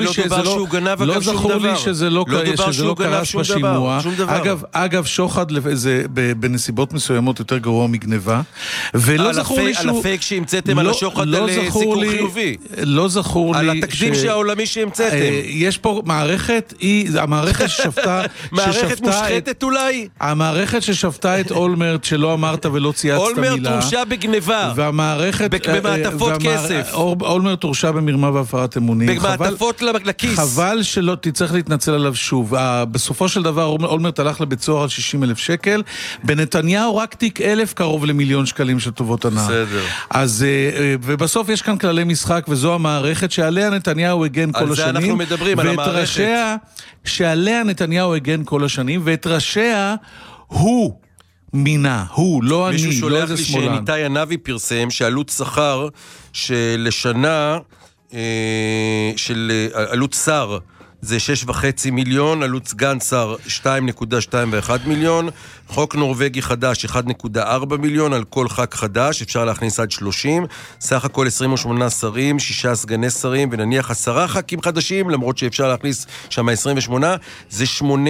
לי שזה לא קרש בשימוע. אגב, שוחד בנסיבות מסוימות יותר גרוע מגניבה. ולא זכור לי על הפייק שהמצאתם על השוחד על סיכום חיובי. לא זכור לי על התקדים שהעולמי שהמצאתם. יש פה מערכת המערכת היא, המערכת ששפטה... מערכת מושחתת אולי? המערכת ששפטה את אולמרט שלא אמרת ולא צייצת מילה. אולמרט הורשע בגניבה. והמערכת... במעטפות כסף. אולמרט הורשע במרמה והפרת אמונים. במעטפות לכיס. חבל שלא תצטרך להתנצל עליו שוב. בסופו של דבר אולמרט הלך לבית סוהר על 60,000 שקל. בנתניהו רק תיק 1,000 קרוב ל1,000,000 שקלים של טובות הנאה. בסדר. אז, ובסוף יש כאן כללי משחק, וזו המערכת שעליה נתניהו הגן כל השנים. על זה אנחנו מדברים, על המערכת. ראשיה, שעליה נתניהו הגן כל השנים, ואת ראשיה הוא מינה, הוא, לא אני, לא איזה שמאלן. מישהו שולח לי שניתאי הנבי פרסם שעלות שכר שלשנה, של עלות שר, זה 6.5 מיליון, עלות סגן שר 2.21 מיליון, חוק נורווגי חדש 1.4 מיליון, על כל ח"כ חדש אפשר להכניס עד 30, סך הכל 28 שרים, 6 סגני שרים, ונניח 10 ח"כים חדשים, למרות שאפשר להכניס שם 28, זה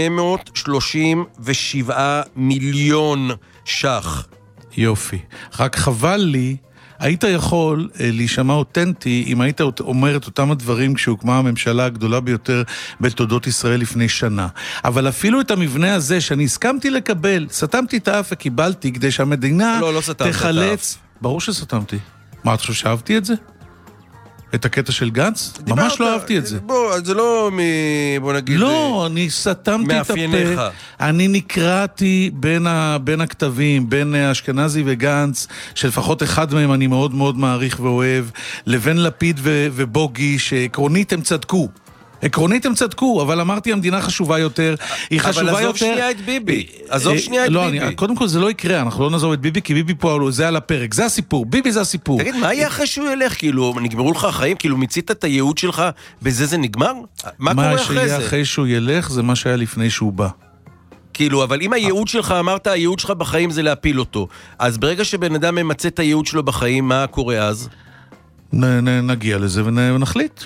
837 מיליון ש"ח. יופי. רק חבל לי, היית יכול להישמע אותנטי אם היית אומר את אותם הדברים כשהוקמה הממשלה הגדולה ביותר בתולדות ישראל לפני שנה. אבל אפילו את המבנה הזה שאני הסכמתי לקבל, סתמתי את האף וקיבלתי כדי שהמדינה תחלץ... ברור שסתמתי. מה, אתה חושב שאהבתי את זה? את הקטע של גנץ? ממש לא אהבתי את זה. בוא, זה לא בוא נגיד... לא, אני סתמתי את הפה. אני נקראתי בין הכתבים, בין אשכנזי וגנץ, שלפחות אחד מהם אני מאוד מאוד מעריך ואוהב, לבין לפיד ובוגי, שעקרונית הם צדקו. עקרונית הם צדקו, אבל אמרתי המדינה חשובה יותר, היא חשובה יותר... אבל עזוב שנייה את ביבי, עזוב שנייה את ביבי. קודם כל זה לא יקרה, אנחנו לא נעזוב את ביבי, כי ביבי פה, זה על הפרק, זה הסיפור, ביבי זה הסיפור. תגיד, מה יהיה אחרי שהוא ילך? כאילו, נגמרו לך החיים? כאילו, מיצית את הייעוד שלך, בזה זה נגמר? מה קורה אחרי זה? מה שיהיה אחרי שהוא ילך, זה מה שהיה לפני שהוא בא. כאילו, אבל אם הייעוד שלך, אמרת, הייעוד שלך בחיים זה להפיל אותו, אז ברגע שבן אדם ממצא את הייעוד שלו בחיים, מה קורה אז? נגיע לזה ונחליט.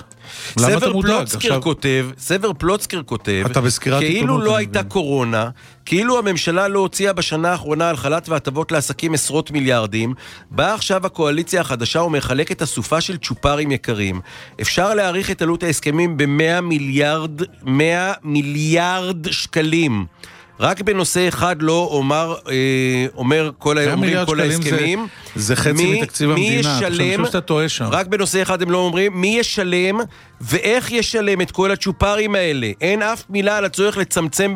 סבר פלוצקר כותב, כאילו לא הייתה קורונה, כאילו הממשלה לא הוציאה בשנה האחרונה על חל"ת והטבות לעסקים עשרות מיליארדים, באה עכשיו הקואליציה החדשה ומחלקת את הסופה של צ'ופרים יקרים. אפשר להעריך את עלות ההסכמים ב100 מיליארד שקלים. רק בנושא אחד לא אומר כל ההסכמים. זה חצי מתקציב המדינה. אני חושב שאתה טועה שם. רק בנושא אחד הם לא אומרים מי ישלם ואיך ישלם את כל הצ'ופרים האלה. אין אף מילה על הצורך לצמצם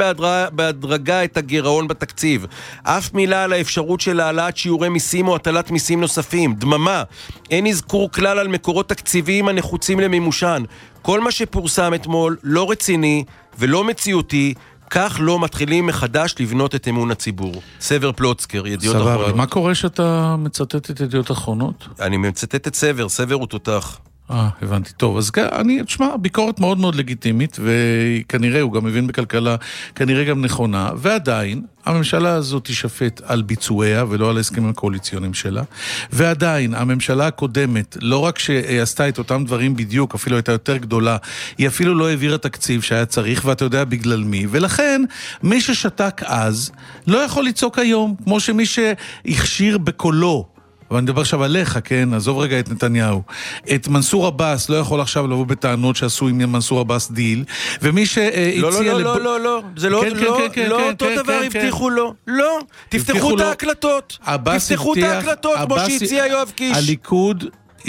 בהדרגה את הגירעון בתקציב. אף מילה על האפשרות של העלאת שיעורי מיסים או הטלת מיסים נוספים. דממה. אין אזכור כלל על מקורות תקציביים הנחוצים למימושן. כל מה שפורסם אתמול לא רציני ולא מציאותי, כך לא מתחילים מחדש לבנות את אמון הציבור. סבר פלוצקר, ידיעות אחרונות. סבבה, מה קורה שאתה מצטט את ידיעות אחרונות? אני מצטט את סבר הוא תותח. הבנתי. טוב, אז תשמע, ביקורת מאוד מאוד לגיטימית, וכנראה הוא גם מבין בכלכלה, כנראה גם נכונה, ועדיין, הממשלה הזאת תשפט על ביצועיה, ולא על ההסכמים הקואליציוניים שלה, ועדיין, הממשלה הקודמת, לא רק שעשתה את אותם דברים בדיוק, אפילו הייתה יותר גדולה, היא אפילו לא העבירה תקציב שהיה צריך, ואתה יודע בגלל מי, ולכן, מי ששתק אז, לא יכול לצעוק היום, כמו שמי שהכשיר בקולו, אבל אני מדבר עכשיו עליך, כן? עזוב רגע את נתניהו. את מנסור עבאס לא יכול עכשיו לבוא בטענות שעשו עם מנסור עבאס דיל, ומי שהציע... לא, זה לא אותו דבר הבטיחו לו. לא, תפתחו את ההקלטות. תפתחו את ההקלטות, כמו שהציע יואב קיש. הליכוד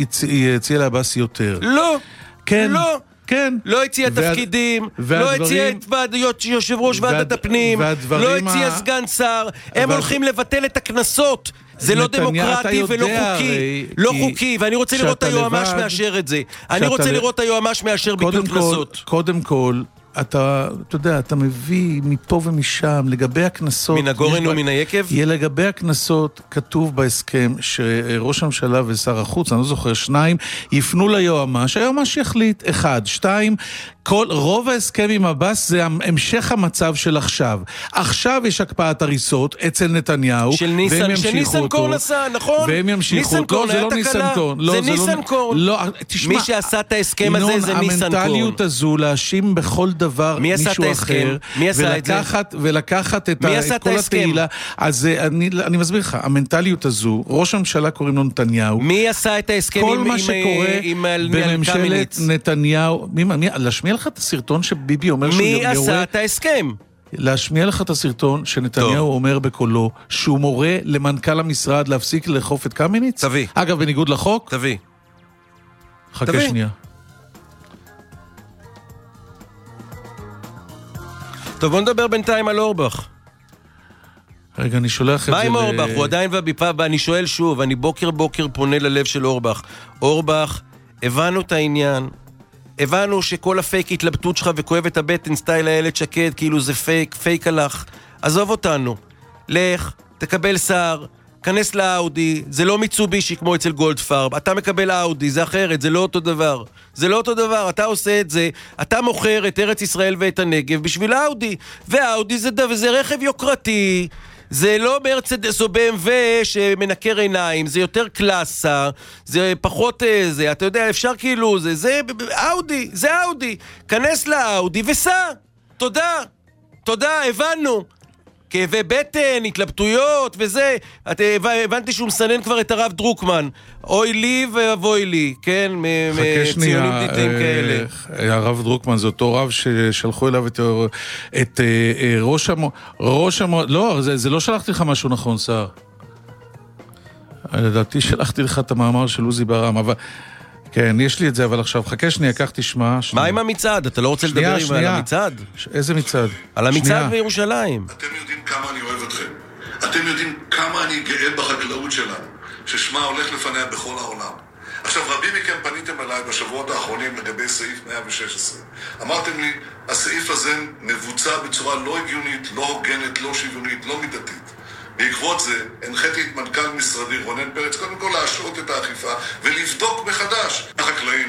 הציע לעבאס יותר. לא, כן. לא. כן. לא הציע תפקידים, לא הציע את יושב ראש ועדת הפנים, לא הציע סגן שר, הם הולכים לבטל את הכנסות. זה לא דמוקרטי ולא חוקי, לא חוקי, ואני רוצה לראות את היועמ"ש מאשר את זה. אני רוצה לראות את היועמ"ש מאשר ביטול כנסות. קודם כל, אתה יודע, אתה מביא מפה ומשם, לגבי הכנסות... מן הגורן ומן היקב? יהיה לגבי הכנסות, כתוב בהסכם שראש הממשלה ושר החוץ, אני לא זוכר, 2, יפנו ליועמ"ש, היועמ"ש יחליט, 1, 2, רוב ההסכם עם עבאס זה המשך המצב של עכשיו. עכשיו יש הקפאת הריסות אצל נתניהו, והם ימשיכו אותו. נכון? והם ימשיכו אותו, זה לא ניסנקורן. זה ניסנקורן. מי שעשה את ההסכם הזה זה ניסנקורן. המנטליות הזו להאשים בכל דבר, דבר מישהו אחר, ולקחת את כל התהילה. אז אני מסביר לך, המנטליות הזו, ראש הממשלה קוראים לו נתניהו. מי עשה את ההסכם עם קמיניץ? כל מה שקורה בממשלת נתניהו, להשמיע לך את הסרטון שביבי אומר שהוא מי עשה את ההסכם? להשמיע לך את הסרטון שנתניהו אומר בקולו שהוא מורה למנכ"ל המשרד להפסיק לאכוף את קמיניץ? תביא. אגב, בניגוד לחוק? תביא. חכה שנייה. טוב, בוא נדבר בינתיים על אורבך. רגע, אני שולח את זה... מה עם אורבך? הוא עדיין ואני שואל שוב, אני בוקר פונה ללב של אורבך. אורבך, הבנו את העניין, הבנו שכל הפייק התלבטות שלך וכואב את הבטן סטייל הילד שקד, כאילו זה פייק הלך. עזוב אותנו. לך, תקבל שר, כנס לאאודי, זה לא מיצובישי כמו אצל גולדפרב, אתה מקבל אאודי, זה אחרת, זה לא אותו דבר. זה לא אותו דבר, אתה עושה את זה, אתה מוכר את ארץ ישראל ואת הנגב בשביל האאודי, והאאודי זה רכב יוקרתי, זה לא מרצדס או BMW שמנקר עיניים, זה יותר קלאסה, זה פחות זה, אתה יודע, אפשר כאילו, זה אאודי, זה אאודי, כנס לאאודי וסע, תודה, הבנו. כאבי בטן, התלבטויות וזה, הבנתי שהוא מסנן כבר את הרב דרוקמן, אוי לי ואבוי לי, כן, מציונים דתיים כאלה. הרב דרוקמן זה אותו רב ששלחו אליו את ראש לא, זה לא שלחתי לך משהו נכון, שר. לדעתי שלחתי לך את המאמר של עוזי ברם, אבל... כן, יש לי את זה, אבל עכשיו, חכה שנייה, כך תשמע. מה עם המצעד? אתה לא רוצה לדבר על המצעד? איזה מצעד? על המצעד בירושלים. אתם יודעים כמה אני אוהב אתכם. אתם יודעים כמה אני גאה בחקלאות שלנו, ששמה הולך לפניה בכל העולם. עכשיו, רבים מכם פניתם אליי בשבועות האחרונים לגבי סעיף 116. אמרתם לי, הסעיף הזה מבוצע בצורה לא הגיונית, לא הוגנת, לא שוויונית, לא מידתית. בעקבות זה, הנחיתי את מנכ"ל משרדי רונן פרץ, קודם כל להשעות את האכיפה ולבדוק מחדש החקלאים.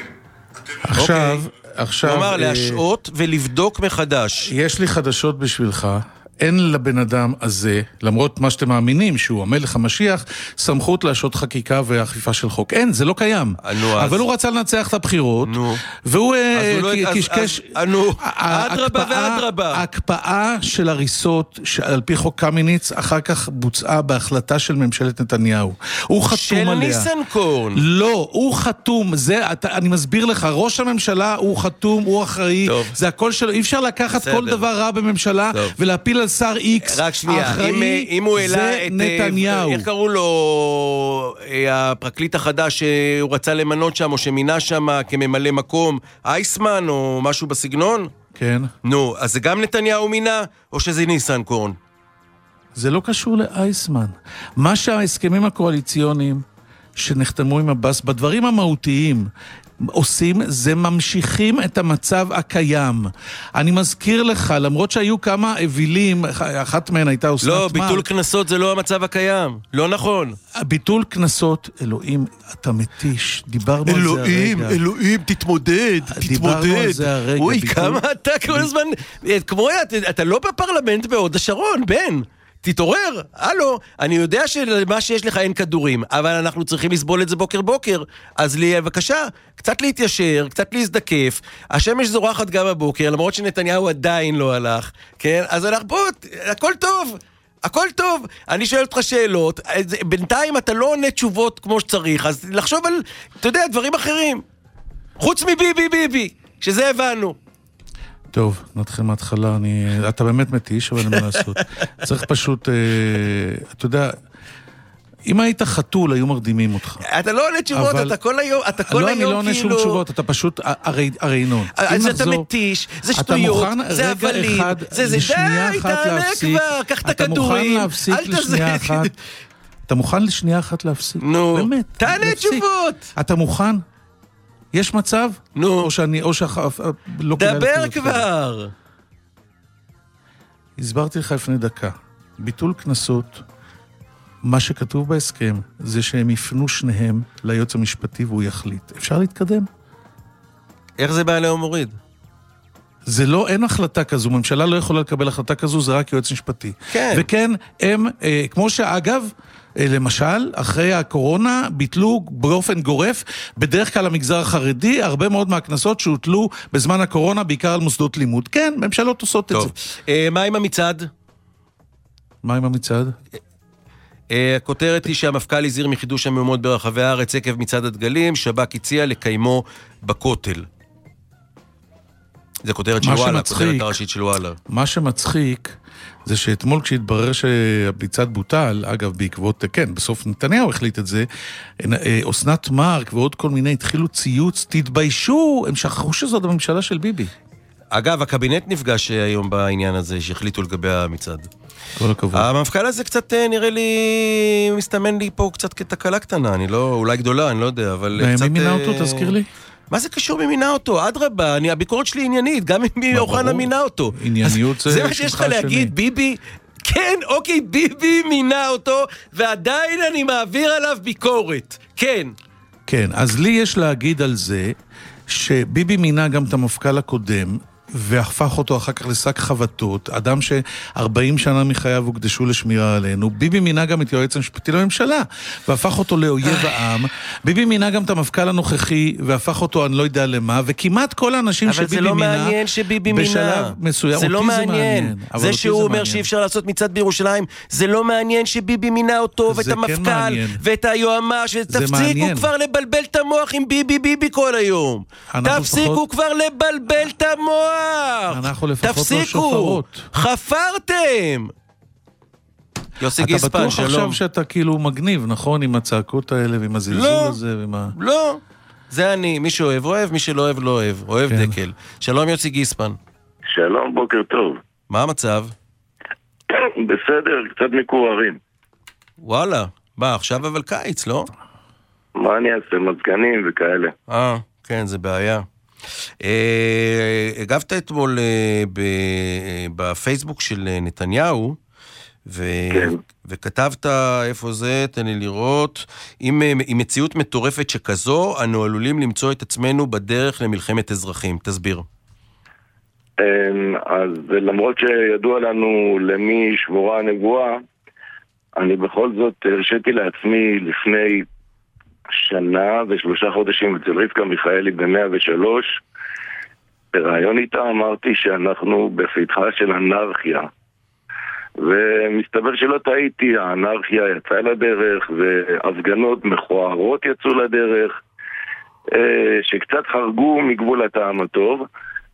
עכשיו... כלומר, להשעות ולבדוק מחדש. יש לי חדשות בשבילך. אין לבן אדם הזה, למרות מה שאתם מאמינים שהוא המלך המשיח, סמכות להשעות חקיקה ואכיפה של חוק. אין, זה לא קיים. אבל הוא רצה לנצח את הבחירות, והוא קשקש... אדרבה ואדרבה. ההקפאה של הריסות על פי חוק קמיניץ אחר כך בוצעה בהחלטה של ממשלת נתניהו. הוא חתום עליה. של ניסנקורן. לא, הוא חתום. אני מסביר לך, ראש הממשלה הוא חתום, הוא אחראי. זה הכל שלו. אי אפשר לקחת כל דבר רע בממשלה ולהפיל על שר איקס, אם הוא העלה את נתניהו. איך קראו לו הפרקליט החדש שהוא רצה למנות שם או שמינה שם כממלא מקום, אייסמן או משהו בסגנון? כן. נו, אז זה גם נתניהו מינה או שזה ניסנקורן? זה לא קשור לאייסמן. מה שההסכמים הקואליציוניים שנחתמו עם הבאס בדברים המהותיים עושים, זה ממשיכים את המצב הקיים. אני מזכיר לך, למרות שהיו כמה אווילים, אחת מהן הייתה אוסנת לא, ביטול כנסות זה לא המצב הקיים. לא נכון. ביטול כנסות, אלוהים, אתה מתיש. דיברנו על זה הרגע. אלוהים, תתמודד. דיברנו על זה הרגע. אוי, כמה אתה כל הזמן... כמו, אתה לא בפרלמנט בהוד השרון, בן. תתעורר, הלו, אני יודע שמה שיש לך אין כדורים, אבל אנחנו צריכים לסבול את זה בוקר, אז בבקשה, קצת להתיישר, קצת להזדקף, השמש זורחת גם בבוקר, למרות שנתניהו עדיין לא הלך, כן? אז אנחנו פה, הכל טוב, אני שואל אותך שאלות, בינתיים אתה לא עונה תשובות כמו שצריך, אז לחשוב על, אתה יודע, דברים אחרים, חוץ מביבי, שזה הבנו. טוב, נתחיל מההתחלה, אתה באמת מתיש, אבל אין מה לעשות. צריך פשוט, אתה יודע, אם היית חתול, היו מרדימים אותך. אתה לא עונה תשובות, אתה כל היום כאילו... לא, אני לא עונה שום תשובות, אתה פשוט הרעינון. אז אתה מתיש, זה שטויות, זה הבלים, זה די, תענה כבר, קח את הכדורים. אתה מוכן לשנייה אחת להפסיק? נו, באמת. תענה תשובות. אתה מוכן? יש מצב? נו. או לא דבר כבר. הסברתי לך לפני דקה. ביטול כנסות, מה שכתוב בהסכם, זה שהם יפנו שניהם ליועץ המשפטי והוא יחליט. אפשר להתקדם? איך זה בא עליהם מוריד? זה לא, אין החלטה כזו, ממשלה לא יכולה לקבל החלטה כזו, זה רק יועץ משפטי. כן. וכן, הם, כמו שאגב, למשל, אחרי הקורונה ביטלו באופן גורף, בדרך כלל המגזר החרדי, הרבה מאוד מהכנסות שהוטלו בזמן הקורונה, בעיקר על מוסדות לימוד. כן, ממשלות עושות את זה. מה עם המצעד? מה עם המצעד? הכותרת היא שהמפכ"ל הזהיר מחידוש המהומות ברחבי הארץ עקב מצעד הדגלים, שב"כ הציע לקיימו בכותל. זה כותרת של וואלה, כותרת הראשית של וואלה. מה שמצחיק זה שאתמול כשהתברר שהמצעד בוטל, אגב בעקבות, כן, בסוף נתניהו החליט את זה, אסנת מארק ועוד כל מיני התחילו ציוץ, תתביישו, הם שכחו שזאת הממשלה של ביבי. אגב, הקבינט נפגש היום בעניין הזה שהחליטו לגבי המצעד. כל הכבוד. המפכ"ל הזה קצת נראה לי, מסתמן לי פה קצת כתקלה קטנה, אני לא, אולי גדולה, אני לא יודע, אבל קצת... מי מינה אותו, תזכיר לי? מה זה קשור מי מינה אותו? אדרבה, הביקורת שלי עניינית, גם אם מי אוחנה מינה אותו. ענייניות זה מה שיש לך להגיד, ביבי? כן, אוקיי, ביבי מינה אותו, ועדיין אני מעביר עליו ביקורת. כן. כן, אז לי יש להגיד על זה, שביבי מינה גם את המפכ"ל הקודם, והפך אותו אחר כך לשק חבטות, אדם ש40 שנה מחייו הוקדשו לשמירה עלינו. ביבי מינה גם את יועץ המשפטי לממשלה, והפך אותו לאויב העם. ביבי מינה גם את המפכ"ל הנוכחי, והפך אותו אני לא יודע למה, וכמעט כל האנשים שביבי מינה... אבל זה לא מעניין שביבי מינה. זה לא מעניין. זה שהוא אומר שאי אפשר לעשות מצעד בירושלים, זה לא מעניין שביבי מינה אותו, ואת המפכ"ל, ואת היועמ"ש, ותפסיקו כבר לבלבל את המוח עם ביבי כל היום. תפסיקו כבר לבלבל את המוח. אנחנו לפחות לא שופרות. חפרתם. יוסי גיספן, שלום. אתה בטוח עכשיו שאתה כאילו מגניב, נכון? עם הצעקות האלה ועם הזלזול הזה לא, זה אני, מי שאוהב אוהב, מי שלא אוהב לא אוהב, אוהב דקל. שלום יוסי גיספן. שלום, בוקר טוב. מה המצב? בסדר, קצת מקוררים. וואלה, מה עכשיו אבל קיץ, לא? מה אני אעשה, מזגנים וכאלה. כן, זה בעיה. הגבת אתמול בפייסבוק של נתניהו וכתבת איפה זה, תן לי לראות, עם מציאות מטורפת שכזו אנו עלולים למצוא את עצמנו בדרך למלחמת אזרחים. תסביר. אז למרות שידוע לנו למי שבורה הנבואה, אני בכל זאת הרשיתי לעצמי לפני שנה ו3 חודשים אצל רבקה מיכאלי ב103, ברעיון איתה אמרתי שאנחנו בפתחה של אנרכיה, ומסתבר שלא טעיתי, האנרכיה יצאה לדרך והפגנות מכוערות יצאו לדרך, שקצת חרגו מגבול הטעם הטוב,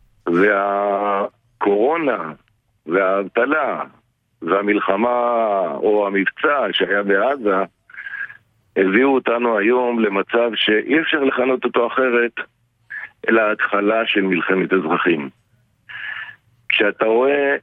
והקורונה והאבטלה והמלחמה או המבצע שהיה בעזה הביאו אותנו היום למצב שאי אפשר לכנות אותו אחרת אלא ההתחלה של מלחמת אזרחים. כשאתה רואה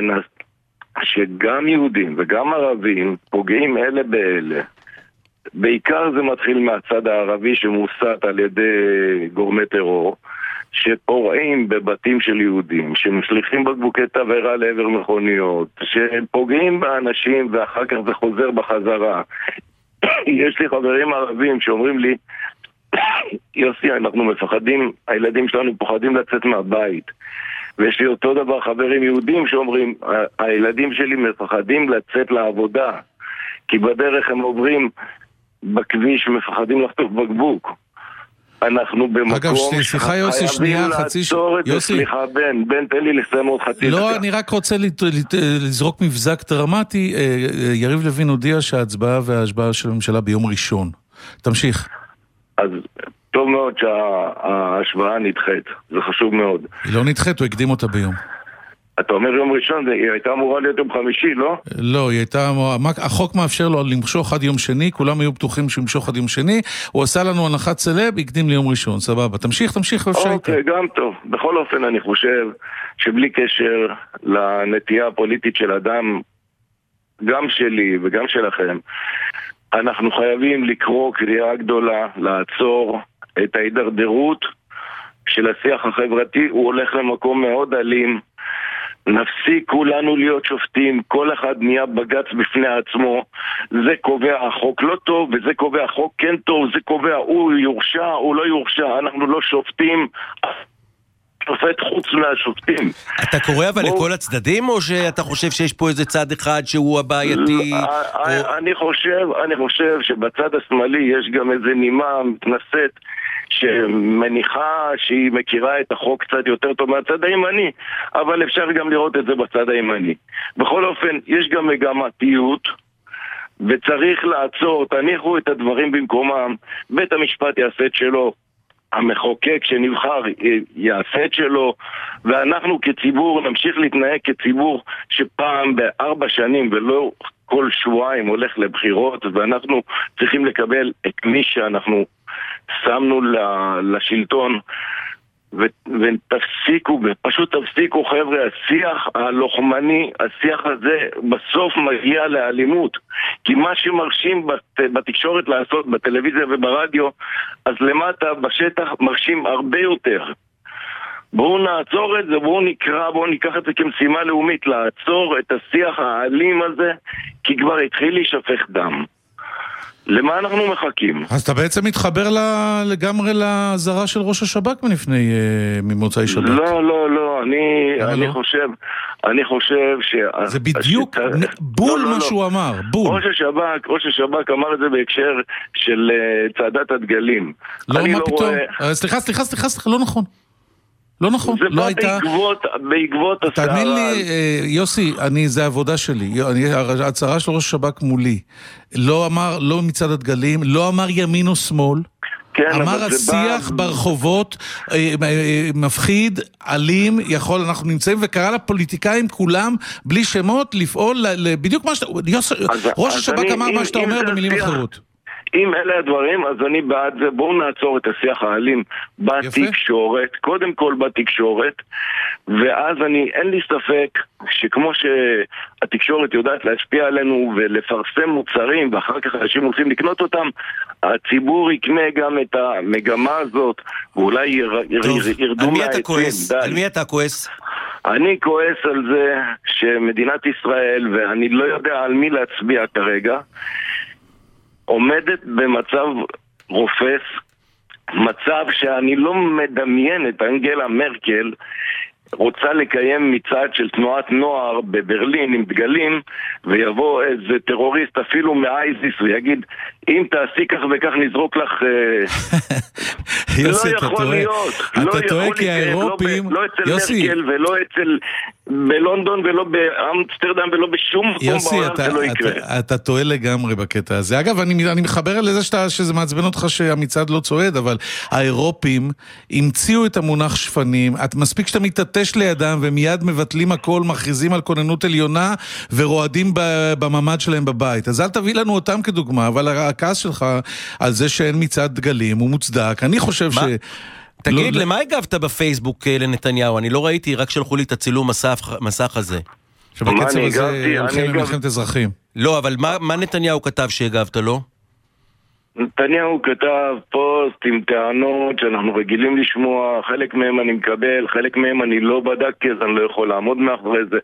שגם יהודים וגם ערבים פוגעים אלה באלה, בעיקר זה מתחיל מהצד הערבי שמוסת על ידי גורמי טרור שפורעים בבתים של יהודים, שמשליחים בקבוקי תבערה לעבר מכוניות, שפוגעים באנשים ואחר כך זה חוזר בחזרה. יש לי חברים ערבים שאומרים לי, יוסי, אנחנו מפחדים, הילדים שלנו פוחדים לצאת מהבית. ויש לי אותו דבר חברים יהודים שאומרים, הילדים שלי מפחדים לצאת לעבודה, כי בדרך הם עוברים בכביש ומפחדים לחטוף בקבוק. אנחנו במקום שחייבים לעצור את זה. סליחה, בן, תן לי לסיים עוד חצי דקה. לא, אני רק רוצה לזרוק מבזק דרמטי. יריב לוין הודיע שההצבעה וההשבעה של הממשלה ביום ראשון. תמשיך. אז טוב מאוד שההשבעה נדחית, זה חשוב מאוד. היא לא נדחית, הוא הקדים אותה ביום. אתה אומר יום ראשון, היא הייתה אמורה להיות יום חמישי, לא? לא, היא הייתה אמורה, החוק מאפשר לו למשוך עד יום שני, כולם היו פתוחים שימשוך עד יום שני, הוא עשה לנו הנחת סלב, הקדים ליום ראשון, סבבה. תמשיך, אוקיי, גם טוב. בכל אופן אני חושב שבלי קשר לנטייה הפוליטית של אדם, גם שלי וגם שלכם, אנחנו חייבים לקרוא קריאה גדולה, לעצור את ההידרדרות של השיח החברתי, הוא הולך למקום מאוד אלים, נפסיק כולנו להיות שופטים, כל אחד נהיה בגץ בפני עצמו, זה קובע החוק לא טוב, וזה קובע החוק כן טוב, זה קובע הוא יורשע, הוא לא יורשע, אנחנו לא שופטים שופט חוץ מהשופטים. אתה קורא אבל לכל הצדדים, או שאתה חושב שיש פה איזה צד אחד שהוא הבעייתי? אני חושב שבצד השמאלי יש גם איזה נימה מתנשאת שמניחה שהיא מכירה את החוק קצת יותר טוב מהצד הימני, אבל אפשר גם לראות את זה בצד הימני. בכל אופן, יש גם מגמתיות, וצריך לעצור, תניחו את הדברים במקומם, בית המשפט יעשה את שלו, המחוקק שנבחר יעשה את שלו, ואנחנו כציבור נמשיך להתנהג כציבור שפעם ב4 שנים ולא כל שבועיים הולך לבחירות, ואנחנו צריכים לקבל את מי שאנחנו שמנו לשלטון, ותפסיקו, פשוט תפסיקו חבר'ה, השיח הלוחמני, השיח הזה בסוף מגיע לאלימות, כי מה שמרשים בתקשורת לעשות, בטלוויזיה וברדיו, אז למטה בשטח מרשים הרבה יותר. בואו נעצור את זה, בואו ניקח את זה כמשימה לאומית, לעצור את השיח האלים הזה, כי כבר התחיל להישפך דם. למה אנחנו מחכים? אז אתה בעצם מתחבר לגמרי לזרה של ראש השב"כ ממוצאי שבת. לא, אני חושב זה בדיוק בול מה שהוא אמר, בול. ראש השב"כ אמר את זה בהקשר של צעדת הדגלים. לא, מה פתאום? סליחה, לא נכון, זה בא בעקבות הסערה. תאמין לי, יוסי, זה העבודה שלי. ההצהרה של ראש השב"כ מולי. לא אמר, לא מצד הדגלים, לא אמר ימין או שמאל. אמר השיח ברחובות מפחיד, אלים, אנחנו נמצאים וקרא לפוליטיקאים כולם בלי שמות לפעול בדיוק מה שאתה... ראש השב"כ אמר מה שאתה אומר במילים אחרות. אם אלה הדברים, אז אני בעד זה. בואו נעצור את השיח האלים בתקשורת, קודם כל בתקשורת, ואז אין לי ספק שכמו שהתקשורת יודעת להשפיע עלינו ולפרסם מוצרים, ואחר כך אנשים רוצים לקנות אותם, הציבור יקנה גם את המגמה הזאת, ואולי ירדו מהעצים. על מי אתה כועס? אני כועס על זה שמדינת ישראל, ואני לא יודע על מי להצביע כרגע, עומדת במצב רופס, מצב שאני לא מדמיין את אנגלה מרקל רוצה לקיים מצעד של תנועת נוער בברלין עם דגלים, ויבוא איזה טרוריסט אפילו מאייזיס ויגיד, אם תעשי כך וכך נזרוק לך... יוסי, לא יכול להיות. אתה טועה כי האירופים... לא אצל מרקל ולא אצל... בלונדון ולא באמסטרדם ולא בשום מקום בעולם זה לא יקרה. אתה טועה לגמרי בקטע הזה. אגב, אני מחבר לזה שזה מעצבן אותך שהמצעד לא צועד, אבל האירופים המציאו את המונח שפנים, מספיק שאתה מתעטש לידם ומיד מבטלים הכל, מכריזים על כוננות עליונה ורועדים בממד שלהם בבית. אז אל תביא לנו אותם כדוגמה, אבל הכעס שלך על זה שאין מצעד דגלים הוא מוצדק. אני חושב תגיד, למה הגבת בפייסבוק לנתניהו? אני לא ראיתי, רק שלחו לי את הצילום מסך הזה. שבקצב הזה הולכים למלחמת אזרחים. לא, אבל מה נתניהו כתב שהגבת לו? נתניהו כתב פוסט עם טענות שאנחנו רגילים לשמוע, חלק מהם אני מקבל, חלק מהם אני לא בדקתי, אז אני לא יכול לעמוד מאחורי זה.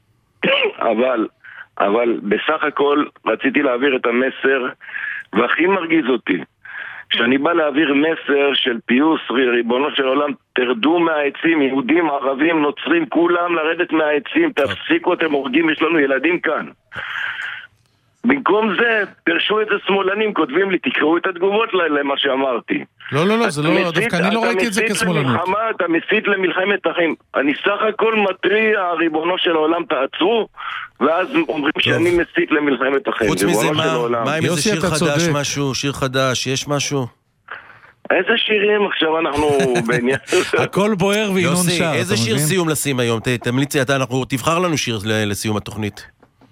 אבל בסך הכל רציתי להעביר את המסר, והכי מרגיז אותי, שאני בא להעביר מסר של פיוס, ריבונו של עולם, תרדו מהעצים, יהודים, ערבים, נוצרים, כולם לרדת מהעצים, תפסיקו, אתם הורגים, יש לנו ילדים כאן. במקום זה, פרשו את זה שמאלנים, כותבים לי, תקראו את התגובות למה שאמרתי. לא, זה לא, דווקא אני לא ראיתי את זה כשמאלנות. אתה מסית למלחמת אחים. אני סך הכל מטריע, ריבונו של העולם, תעצרו, ואז אומרים שאני מסית למלחמת אחים. חוץ מזה, מה עם איזה שיר חדש, משהו, שיר חדש, יש משהו? איזה שירים עכשיו אנחנו בעניין? הכל בוער וינון שר. יוסי, איזה שיר סיום לשים היום? תמליצי, תבחר לנו שיר לסיום התוכנית.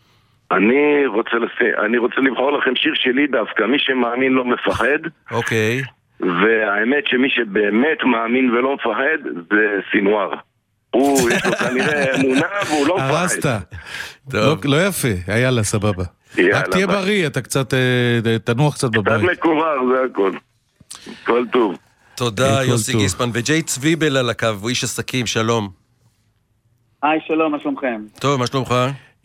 אני רוצה לבחור לכם שיר שלי דווקא, מי שמאמין לא מפחד. אוקיי. והאמת שמי שבאמת מאמין ולא מפחד זה סינואר. הוא יש לו כנראה אמונה והוא לא מפחד. הרסת. לא יפה, יאללה, סבבה. רק תהיה בריא, אתה קצת תנוח קצת בבית. קצת מקורר, זה הכל. כל טוב. תודה יוסי גיספן. וג'יי צוויבל על הקו, הוא איש עסקים, שלום. היי, שלום, מה שלומכם? טוב, מה שלומך?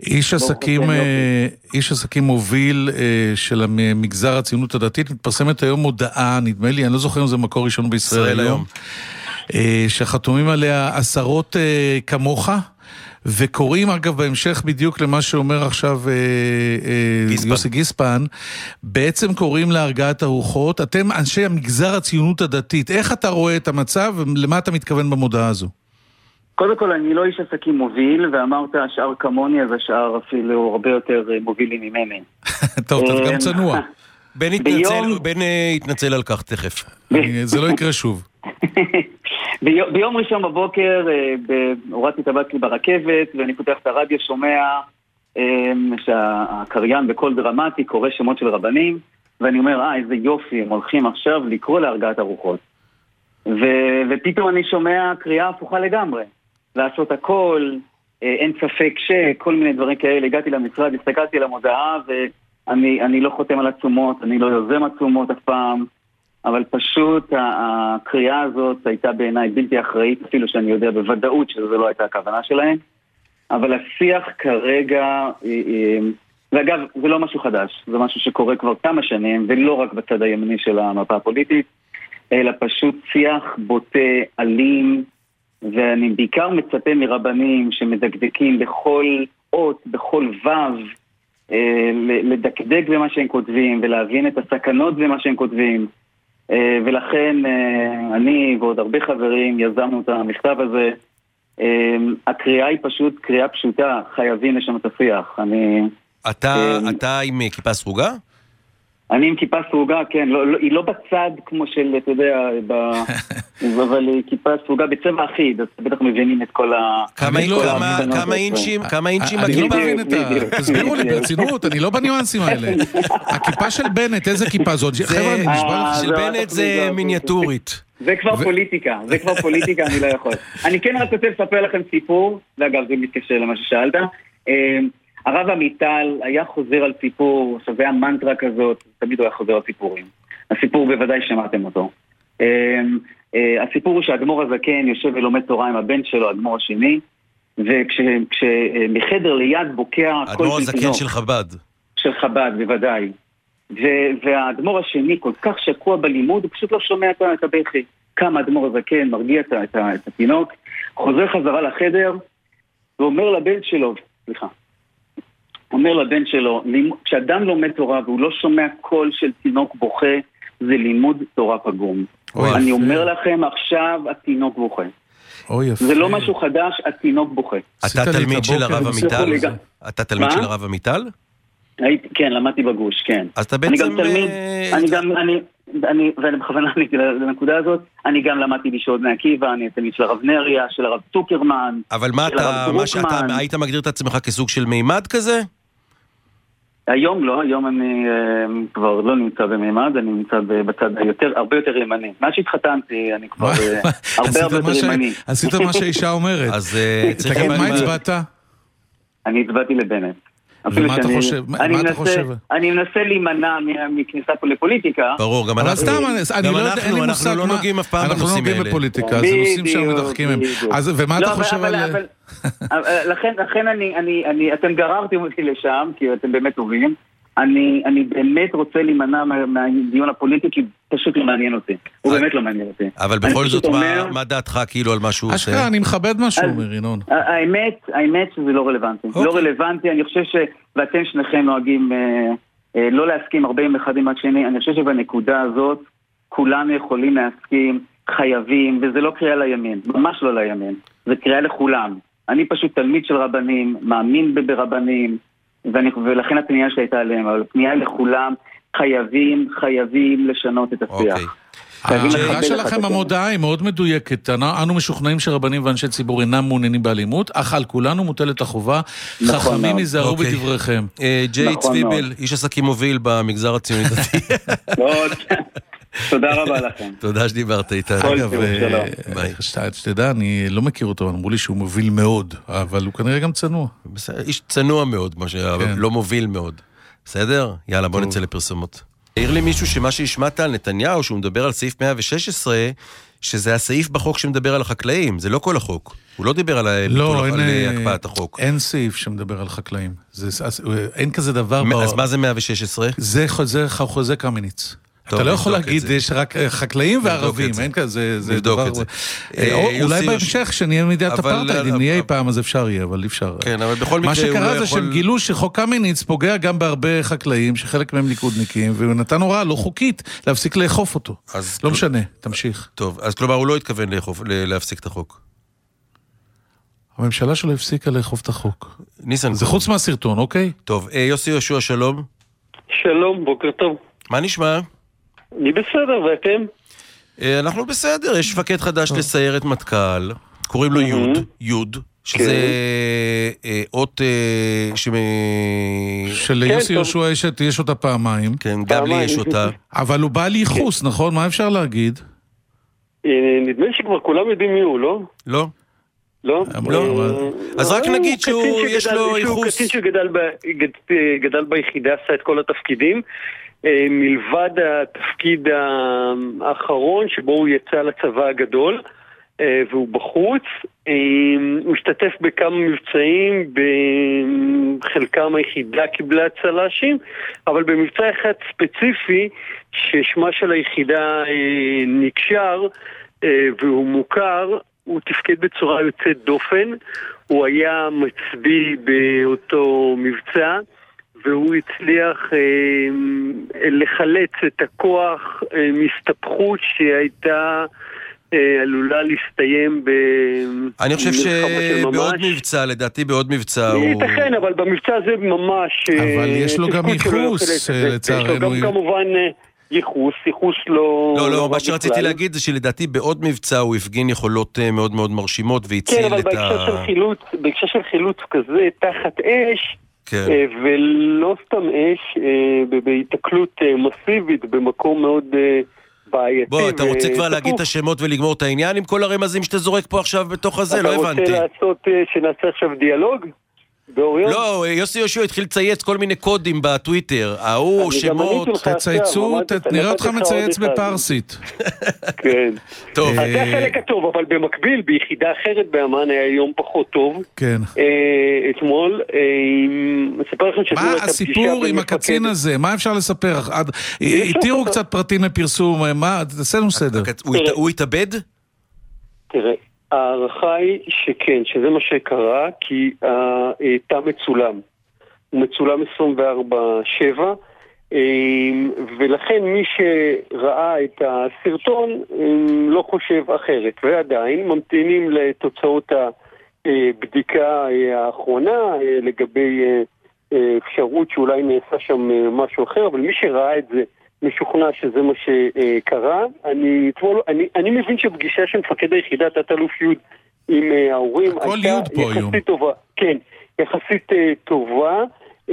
איש עסקים מוביל של המגזר הציונות הדתית, מתפרסמת היום הודעה, נדמה לי, אני לא זוכר אם זה מקור ראשון בישראל היום, שחתומים עליה עשרות כמוך, וקוראים אגב בהמשך בדיוק למה שאומר עכשיו יוסי גיספן, בעצם קוראים להרגעת הרוחות. אתם אנשי המגזר הציונות הדתית, איך אתה רואה את המצב ולמה אתה מתכוון במודעה הזו? קודם כל, אני לא איש עסקים מוביל, ואמרת השאר כמוני, אז השאר אפילו הרבה יותר מובילים ממני. טוב, אתה גם צנוע. בן יתנצל על כך תכף. זה לא יקרה שוב. ביום ראשון בבוקר הורדתי את הבת שלי ברכבת, ואני פותח את הרדיו, שומע שהקריין בקול דרמטי קורא שמות של רבנים, ואני אומר, איזה יופי, הם הולכים עכשיו לקרוא להרגעת הרוחות. ופתאום אני שומע קריאה הפוכה לגמרי, לעשות הכל, אין ספק שכל מיני דברים כאלה. הגעתי למשרד, הסתכלתי על המודעה, ואני לא חותם על עצומות, אני לא יוזם עצומות אף פעם, אבל פשוט הקריאה הזאת הייתה בעיניי בלתי אחראית, אפילו שאני יודע בוודאות שזו לא הייתה הכוונה שלהם. אבל השיח כרגע, ואגב, זה לא משהו חדש, זה משהו שקורה כבר כמה שנים, ולא רק בצד הימני של המפה הפוליטית, אלא פשוט שיח בוטה, אלים, ואני בעיקר מצפה מרבנים שמדקדקים בכל אות, בכל וו, לדקדק במה שהם כותבים, ולהבין את הסכנות במה שהם כותבים. ולכן אני ועוד הרבה חברים יזמנו את המכתב הזה. הקריאה היא פשוט קריאה פשוטה, חייבים לשנות את השיח. אתה עם כיפה סרוגה? אני עם כיפה סרוגה, כן, היא לא בצד כמו של, אתה יודע, אבל היא כיפה סרוגה בצבע אחיד, אז בטח מבינים את כל ה... כמה אינצ'ים אני לא מבין את ה... תסבירו לי ברצינות, אני לא בניואנסים האלה. הכיפה של בנט, איזה כיפה זאת? חבר'ה, אני נשבע לך. של בנט זה מיניאטורית. זה כבר פוליטיקה, אני לא יכול. אני כן רק רוצה לספר לכם סיפור, ואגב זה מתקשר למה ששאלת. הרב עמיטל היה חוזר על סיפור, עכשיו היה מנטרה כזאת, תמיד הוא היה חוזר על סיפורים. הסיפור בוודאי שמעתם אותו. הסיפור הוא שהאדמו"ר הזקן יושב ולומד תורה עם הבן שלו, האדמו"ר השני, וכשמחדר ליד בוקע... האדמו"ר הזקן של חב"ד. של חב"ד, בוודאי. והאדמו"ר השני כל כך שקוע בלימוד, הוא פשוט לא שומע את הבכי. קם האדמו"ר הזקן, מרגיע את התינוק, חוזר חזרה לחדר, ואומר לבן שלו, אומר לבן שלו, כשאדם לומד תורה והוא לא שומע קול של תינוק בוכה, זה לימוד תורה פגום. אני אומר לכם, עכשיו התינוק בוכה. זה לא משהו חדש, התינוק בוכה. אתה תלמיד של הרב עמיטל? אתה תלמיד של הרב עמיטל? כן, למדתי בגוש, כן. אז אתה בעצם... ואני בכוונה עליתי לנקודה הזאת, אני גם למדתי בישיבות בני עקיבא, אני תלמיד של הרב נריה, של הרב טוקרמן. אבל מה שאתה היית מגדיר את עצמך כסוג של מימד כזה? היום לא, היום אני כבר לא נמצא במימד, אני נמצא בצד הרבה יותר ימני. מה שהתחתנתי, אני כבר הרבה יותר ימני. עשית מה שהאישה אומרת. אז תגיד, מה הצבעת? אני הצבעתי לבנט. ומה אתה חושב? אני מנסה להימנע מכניסה פה לפוליטיקה. ברור, גם אנחנו לא נוגעים אף פעם בנושאים האלה. אנחנו לא נוגעים בפוליטיקה, זה נושאים שהמדחקים הם. ומה אתה חושב על... לכן אתם גררתם אותי לשם, כי אתם באמת טובים. אני באמת רוצה להימנע מהדיון הפוליטי, כי פשוט לא מעניין אותי. הוא באמת לא מעניין אותי. אבל בכל זאת, מה דעתך כאילו על מה שהוא עושה? אשכרה, אני מכבד מה שהוא אומר, ינון. האמת שזה לא רלוונטי. לא רלוונטי, אני חושב ואתם שניכם נוהגים לא להסכים הרבה אחד עם השני. אני חושב שבנקודה הזאת כולנו יכולים להסכים, חייבים, וזה לא קריאה לימין, ממש לא לימין. זה קריאה לכולם. אני פשוט תלמיד של רבנים, מאמין ברבנים, ולכן הפנייה שהייתה עליהם, אבל הפנייה לכולם, חייבים לשנות את השיח. השאלה שלכם המודעה היא מאוד מדויקת. אנו משוכנעים שרבנים ואנשי ציבור אינם מעוניינים באלימות, אך על כולנו מוטלת החובה. חכמים ייזהרו בדבריכם. ג'יי צוויבל, איש עסקים מוביל במגזר הציוני דתי. תודה רבה לכם. תודה שדיברת איתנו. אגב, שתדע, אני לא מכיר אותו, אמרו לי שהוא מוביל מאוד, אבל הוא כנראה גם צנוע. איש צנוע מאוד, לא מוביל מאוד. בסדר? יאללה, בוא נצא לפרסומות. העיר לי מישהו שמה שהשמעת על נתניהו, שהוא מדבר על סעיף 116, שזה הסעיף בחוק שמדבר על החקלאים, זה לא כל החוק. הוא לא דיבר על הקפאת החוק. אין סעיף שמדבר על חקלאים. אין כזה דבר... אז מה זה 116? זה חוזה קמיניץ. אתה לא יכול להגיד, יש רק חקלאים וערבים, אין כזה, זה דבר... אולי בהמשך שנהיה מדינת אפרטהייד, אם נהיה אי פעם אז אפשר יהיה, אבל אפשר. כן, אבל בכל מקרה... מה שקרה זה שהם גילו שחוק קמיניץ פוגע גם בהרבה חקלאים, שחלק מהם ליכודניקים, והוא נתן הוראה לא חוקית להפסיק לאכוף אותו. לא משנה, תמשיך. טוב, אז כלומר הוא לא התכוון להפסיק את החוק. הממשלה שלו הפסיקה לאכוף את החוק. ניסן. זה חוץ מהסרטון, אוקיי? טוב, יוסי יהושע, שלום. שלום, בוקר טוב. מה נשמע? אני בסדר, ואתם? אנחנו בסדר, יש מפקד חדש לסיירת מטכ"ל, קוראים לו יוד, שזה אות של יוסי יהושע יש אותה פעמיים. כן, גם לי יש אותה. אבל הוא בא ליחוס, נכון? מה אפשר להגיד? נדמה לי שכבר כולם יודעים מי הוא, לא? לא. לא? אז רק נגיד שיש לו ייחוס. הוא קצין שגדל ביחידה, עשה את כל התפקידים, מלבד התפקיד האחרון שבו הוא יצא לצבא הגדול, והוא בחוץ. הוא השתתף בכמה מבצעים, בחלקם היחידה קיבלה צל"שים, אבל במבצע אחד ספציפי ששמה של היחידה נקשר והוא מוכר, הוא תפקד בצורה יוצאת דופן. הוא היה מצביא באותו מבצע, והוא הצליח לחלץ את הכוח מסתבכות שהייתה עלולה להסתיים אני חושב שבעוד מבצע, לדעתי בעוד מבצע הוא... ייתכן, אבל במבצע הזה ממש... אבל יש לו גם ייחוס, לצערנו. יש לו גם כמובן... ייחוס לא... לא, מה שרציתי להגיד זה שלדעתי בעוד מבצע הוא הפגין יכולות מאוד מאוד מרשימות והציל את ה... כן, אבל בהקשר של חילוץ כזה תחת אש, ולא סתם אש, בהתקלות מסיבית במקום מאוד בעייתי. בוא, אתה רוצה כבר להגיד את השמות ולגמור את העניין עם כל הרמזים שאתה זורק פה עכשיו בתוך הזה? לא הבנתי. אתה רוצה שנעשה עכשיו דיאלוג? לא, יוסי יהושע התחיל לצייץ כל מיני קודים בטוויטר, שמות, תצייצו, נראה אותך מצייץ בפרסית. כן. טוב. זה החלק הטוב, אבל במקביל, ביחידה אחרת באמן היה יום פחות טוב. כן. אתמול, מספר לכם שזו מה הסיפור עם הקצין הזה? מה אפשר לספר? התירו קצת פרטים לפרסום, תעשה לנו סדר. הוא התאבד? תראה. הערכה היא שכן, שזה מה שקרה, כי תא מצולם. הוא מצולם 24/7, ולכן מי שראה את הסרטון לא חושב אחרת. ועדיין ממתינים לתוצאות הבדיקה האחרונה לגבי אפשרות שאולי נעשה שם משהו אחר, אבל מי שראה את זה משוכנע שזה מה שקרה. אני מבין שפגישה של מפקד היחידה תת-אלוף יוד עם ההורים הייתה יחסית טובה. כן, יחסית טובה.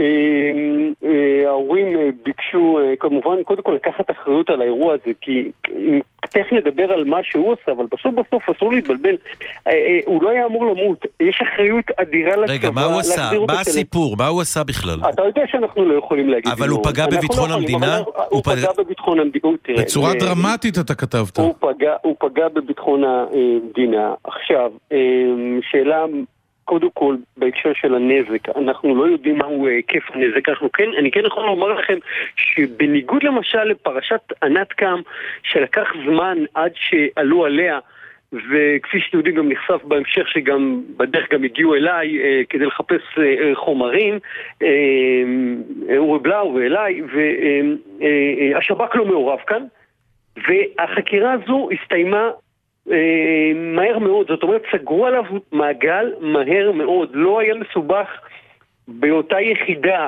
ההורים ביקשו כמובן קודם כל לקחת אחריות על האירוע הזה, כי תכף נדבר על מה שהוא עושה, אבל בסוף אסור להתבלבל. הוא לא היה אמור למות, יש אחריות אדירה לצבא. רגע, מה הוא עשה? מה הסיפור? מה הוא עשה בכלל? אתה יודע שאנחנו לא יכולים להגיד. אבל הוא פגע בביטחון המדינה? הוא פגע בביטחון המדינה. בצורה דרמטית אתה כתבת. הוא פגע בביטחון המדינה. עכשיו, שאלה... קודם כל, בהקשר של הנזק, אנחנו לא יודעים מהו היקף הנזק. אני כן יכול לומר לכם שבניגוד למשל לפרשת ענת קם, שלקח זמן עד שעלו עליה, וכפי שאתם יודעים גם נחשף בהמשך שגם בדרך גם הגיעו אליי כדי לחפש חומרים, אורי בלאו ואליי, והשב"כ לא מעורב כאן, והחקירה הזו הסתיימה מהר מאוד, זאת אומרת סגרו עליו מעגל מהר מאוד, לא היה מסובך באותה יחידה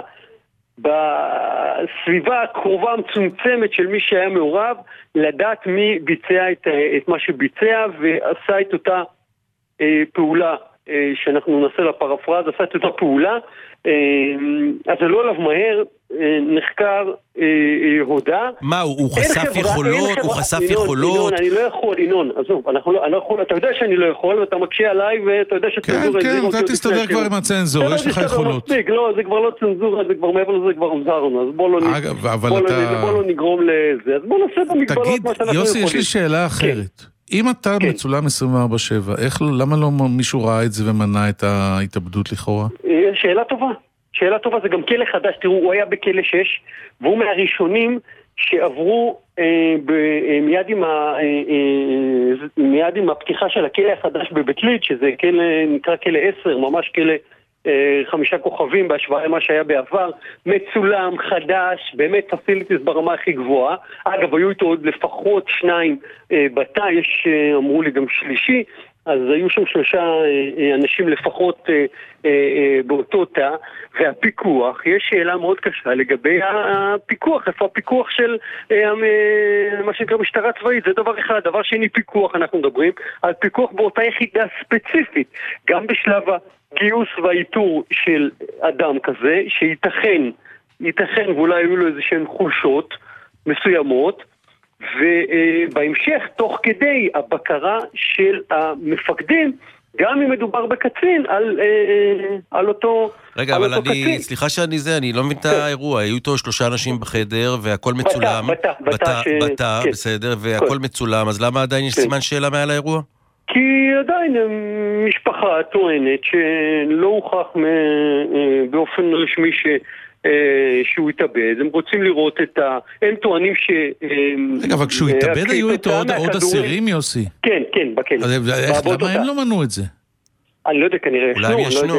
בסביבה הקרובה המצומצמת של מי שהיה מעורב לדעת מי ביצע את מה שביצע ועשה את אותה פעולה שאנחנו נעשה לפרפרז, עשה את אותה פעולה, אז זה לא עליו מהר, נחקר, הודע. מה, הוא חשף יכולות? הוא חשף יכולות? ינון, אני לא יכול, ינון, עזוב, אני לא יכול, אתה יודע שאני לא יכול, ואתה מקשה עליי, ואתה יודע שצנזורה... כן, אתה תסתדר כבר עם הצנזור, יש לך יכולות. לא, זה כבר לא צנזורה, זה כבר מעבר לזה, כבר עוזרנו, אז בוא לא נגרום לזה, אז בוא נעשה במגבלות מה שאנחנו יכולים. יוסי, יש לי שאלה אחרת. אם אתה מצולם 24/7, למה לא מישהו ראה את זה ומנע את ההתאבדות לכאורה? שאלה טובה, זה גם כלא חדש. תראו, הוא היה בכלא 6, והוא מהראשונים שעברו מיד עם הפתיחה של הכלא החדש בבית ליד, שזה נקרא כלא 10, ממש כלא 5 כוכבים בהשוואה למה שהיה בעבר, מצולם, חדש, באמת פסיליטיס ברמה הכי גבוהה. אגב, היו איתו עוד לפחות 2 בתא, יש אמרו לי גם שלישי, אז היו שם 3 אנשים לפחות באותו תא, והפיקוח, יש שאלה מאוד קשה לגבי הפיקוח, איפה הפיקוח של מה שנקרא משטרה צבאית, זה דבר אחד. דבר שני, פיקוח, אנחנו מדברים על פיקוח באותה יחידה ספציפית, גם בשלב הגיוס והאיתור של אדם כזה, שייתכן ואולי היו לו איזה שהן חולשות מסוימות, ובהמשך, תוך כדי הבקרה של המפקדים, גם אם מדובר בקצין, על אותו קצין. רגע, אבל סליחה אני לא מבין את האירוע, היו איתו 3 אנשים בחדר, והכל מצולם. בתא, בסדר, והכל מצולם, אז למה עדיין יש סימן שאלה מעל האירוע? כי עדיין משפחה טוענת שלא הוכח באופן רשמי שהוא התאבד, הם רוצים לראות הם טוענים רגע, אבל כשהוא התאבד היו איתו עוד אסירים, יוסי? כן, בכלא. למה הם לא מנעו את זה? אני לא יודע, כנראה אולי ישנו.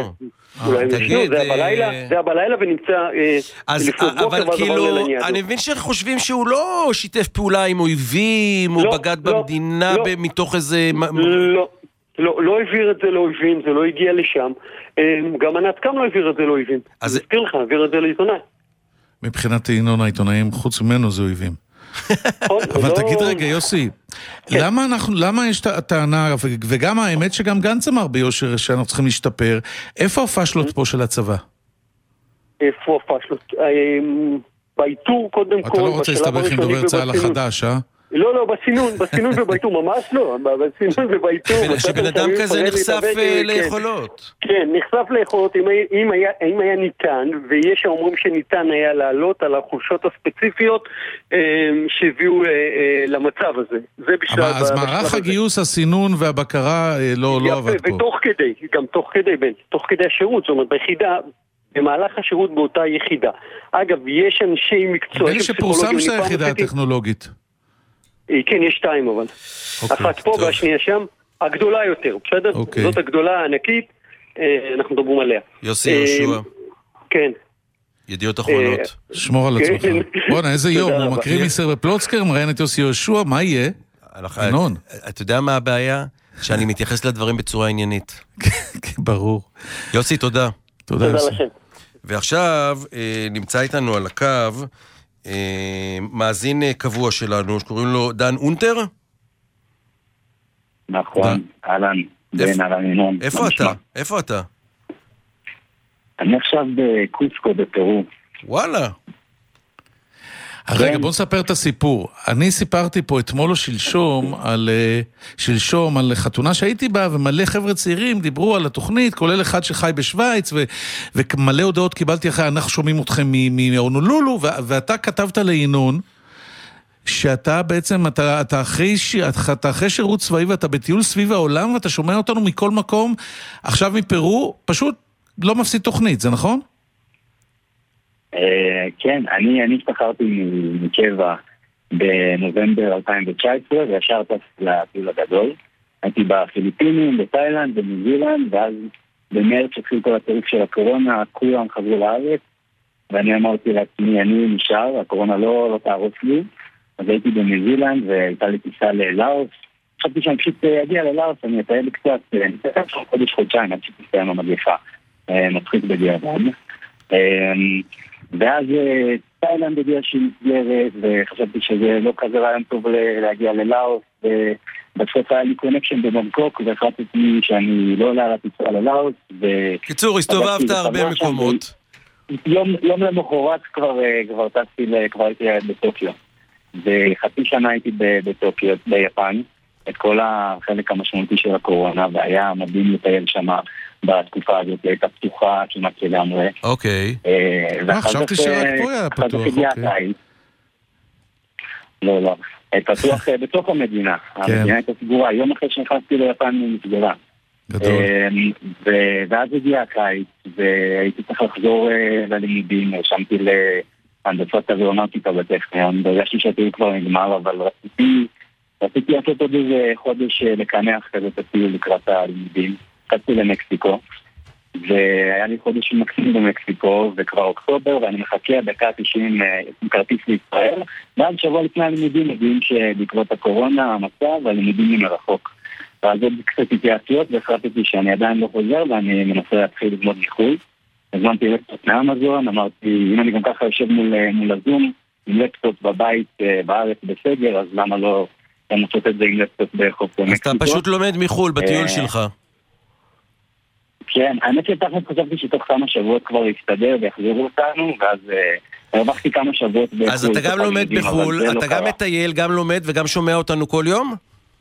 זה היה בלילה ונמצא אבל כאילו, אני מבין שחושבים שהוא לא שיתף פעולה עם אויבים, הוא בגד במדינה מתוך איזה... לא העביר את זה לאויבים, זה לא הגיע לשם. גם הנתקם לא העביר את זה לאויבים. אני מזכיר לך, העביר את זה לעיתונאי. מבחינת ינון העיתונאים, חוץ ממנו זה אויבים. אבל תגיד רגע, יוסי, למה יש את הטענה, וגם האמת שגם גנץ אמר ביושר שאנחנו צריכים להשתפר, איפה הפשלות פה של הצבא? איפה הפשלות? באיתור קודם כל... אתה לא רוצה להסתבך עם דובר צה"ל החדש, אה? לא, בסינון ובאיתור, ממש לא, בסינון ובאיתור. שבן אדם כזה נחשף ליכולות. כן, נחשף ליכולות, אם היה ניתן, ויש שאומרים שניתן היה לעלות על החולשות הספציפיות שהביאו למצב הזה. אז מערך הגיוס, הסינון והבקרה לא עבד פה. תוך כדי השירות, זאת אומרת, ביחידה, במהלך השירות באותה יחידה. אגב, יש אנשי מקצוע... נדמה לי שפורסם שהיחידה הטכנולוגית. כן, יש 2 אבל. אחת פה והשנייה שם, הגדולה יותר, בסדר? זאת הגדולה הענקית, אנחנו מדברים עליה. יוסי יהושע. כן. ידיעות אחרונות. שמור על עצמך. בוא'נה, איזה יום, הוא מקריא מסר בפלוצקר, מראיין את יוסי יהושע, מה יהיה? ינון. אתה יודע מה הבעיה? שאני מתייחס לדברים בצורה עניינית. ברור. יוסי, תודה. תודה יוסי. ועכשיו נמצא איתנו על הקו מאזין קבוע שלנו, שקוראים לו דן אונטר? נכון, אהלן, אהלן ינון. איפה אתה? אני עכשיו בקוסקו בפרו. וואלה. רגע, בוא נספר את הסיפור. אני סיפרתי פה אתמול או שלשום על חתונה שהייתי בה, ומלא חבר'ה צעירים דיברו על התוכנית, כולל אחד שחי בשוויץ, ומלא הודעות קיבלתי אחרי, אנחנו שומעים אתכם מהונולולו, ואתה כתבת לינון, שאתה בעצם, אתה אחרי שירות צבאי, ואתה בטיול סביב העולם, ואתה שומע אותנו מכל מקום, עכשיו מפרו, פשוט לא מפסיד תוכנית, זה נכון? כן, אני השתחררתי מקבע בנובמבר 2019 וישר טסתי לטיול הגדול. הייתי בפיליפינים, בתאילנד, בניו זילנד, ואז במרץ התחיל כל הטירוף של הקורונה, כולם חזרו לארץ, ואני אמרתי לעצמי, אני נשאר, הקורונה לא תערוץ לי, אז הייתי בניו זילנד והייתה לי טיסה ללאוס. חשבתי שאני פשוט אגיע ללאוס, אני אטייל קצת, אני אטייל חודש-חודשיים, עד שתסתיים המגפה, מצחיק בדיעבד. ואז תאילנד הגיעה שהיא מסגרת, וחשבתי שזה לא כזה רעיון טוב להגיע ללאוס, ובסוף היה לי קונקשן במבקוק, והחלטתי שאני לא עולה לטיסה ללאוס. קיצור, הסתובבת הרבה מקומות. יום למחרת כבר הייתי בטוקיו. וחצי שנה הייתי בטוקיו, ביפן, את כל החלק המשמעותי של הקורונה, והיה מדהים לטייל שם בתקופה הזאת, הייתה פתוחה כמעט לגמרי. אוקיי. חשבתי שרק פה היה פתוח, אוקיי. לא. פתוח בתוך המדינה. המדינה הייתה סגורה. יום אחרי שנכנסתי ליפן היא נסגרה. גדול. ואז הגיע הקיץ, והייתי צריך לחזור ללימודים, הרשמתי הנדסת אווירונאוטיקה בטכניון, והרגשתי שהטיול כבר נגמר, אבל רציתי לעשות עוד איזה חודש לקנח כזה את הטיול לקראת הלימודים. קצתי למקסיקו, והיה לי חודש מקסים במקסיקו, וכבר אוקטובר, ואני מחכה דקה 90 עם כרטיס לישראל, ואז שבוע לפני הלימודים מביאים שבעקבות הקורונה, המצב, הלימודים מרחוק. ואז עוד קצת התייעצויות, והחלטתי שאני עדיין לא חוזר, ואני מנסה להתחיל ללמוד מחו"ל. הזמנתי לפטופ מאמזון, אמרתי, אם אני גם ככה יושב מול הזום, עם לפטופ בבית בארץ בסגר, אז למה לא לעשות את זה עם לפטופ בחוף במקסיקו? אז אתה פשוט לומד מחו"ל בטיול שלך. כן, האמת שתכף חשבתי שתוך כמה שבועות כבר יסתדר ויחזירו אותנו, ואז הרווחתי כמה שבועות בחו"ל. אז אתה גם לומד בחו"ל, אתה גם מטייל, גם לומד וגם שומע אותנו כל יום?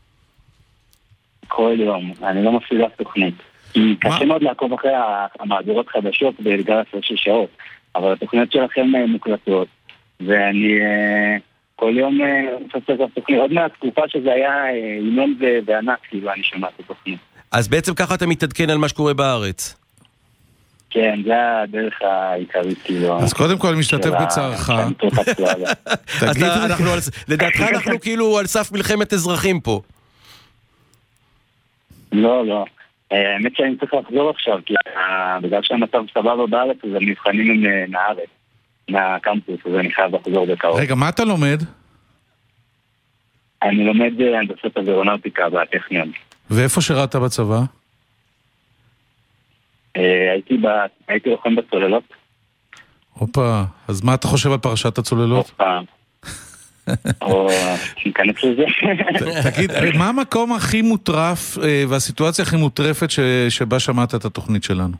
כל יום, אני לא מפעיל אף תוכנית. כי קשה מאוד לעקוב אחרי המהדורות חדשות בגלל 6 שעות, אבל התוכניות שלכם מוקלטות, ואני כל יום מפספס את התוכנית. עוד מהתקופה שזה היה ינון וענק, כאילו אני שומע את התוכנית. אז בעצם ככה אתה מתעדכן על מה שקורה בארץ. כן, זה הדרך העיקרית, כאילו. אז קודם כל משתתף בצערך. לדעתך אנחנו כאילו על סף מלחמת אזרחים פה. לא. האמת שאני צריך לחזור עכשיו, כי בגלל שהמצב סבבה בארץ, אז המבחנים הם מהארץ, מהקמפוס, אז אני חייב לחזור בקרוב. רגע, מה אתה לומד? אני לומד הנדסת אווירונאוטיקה בטכניון. ואיפה שירת בצבא? הייתי לוחם בצוללות. אופה, אז מה אתה חושב על פרשת הצוללות? אופה. או ניכנס לזה. תגיד, מה המקום הכי מוטרף והסיטואציה הכי מוטרפת שבה שמעת את התוכנית שלנו?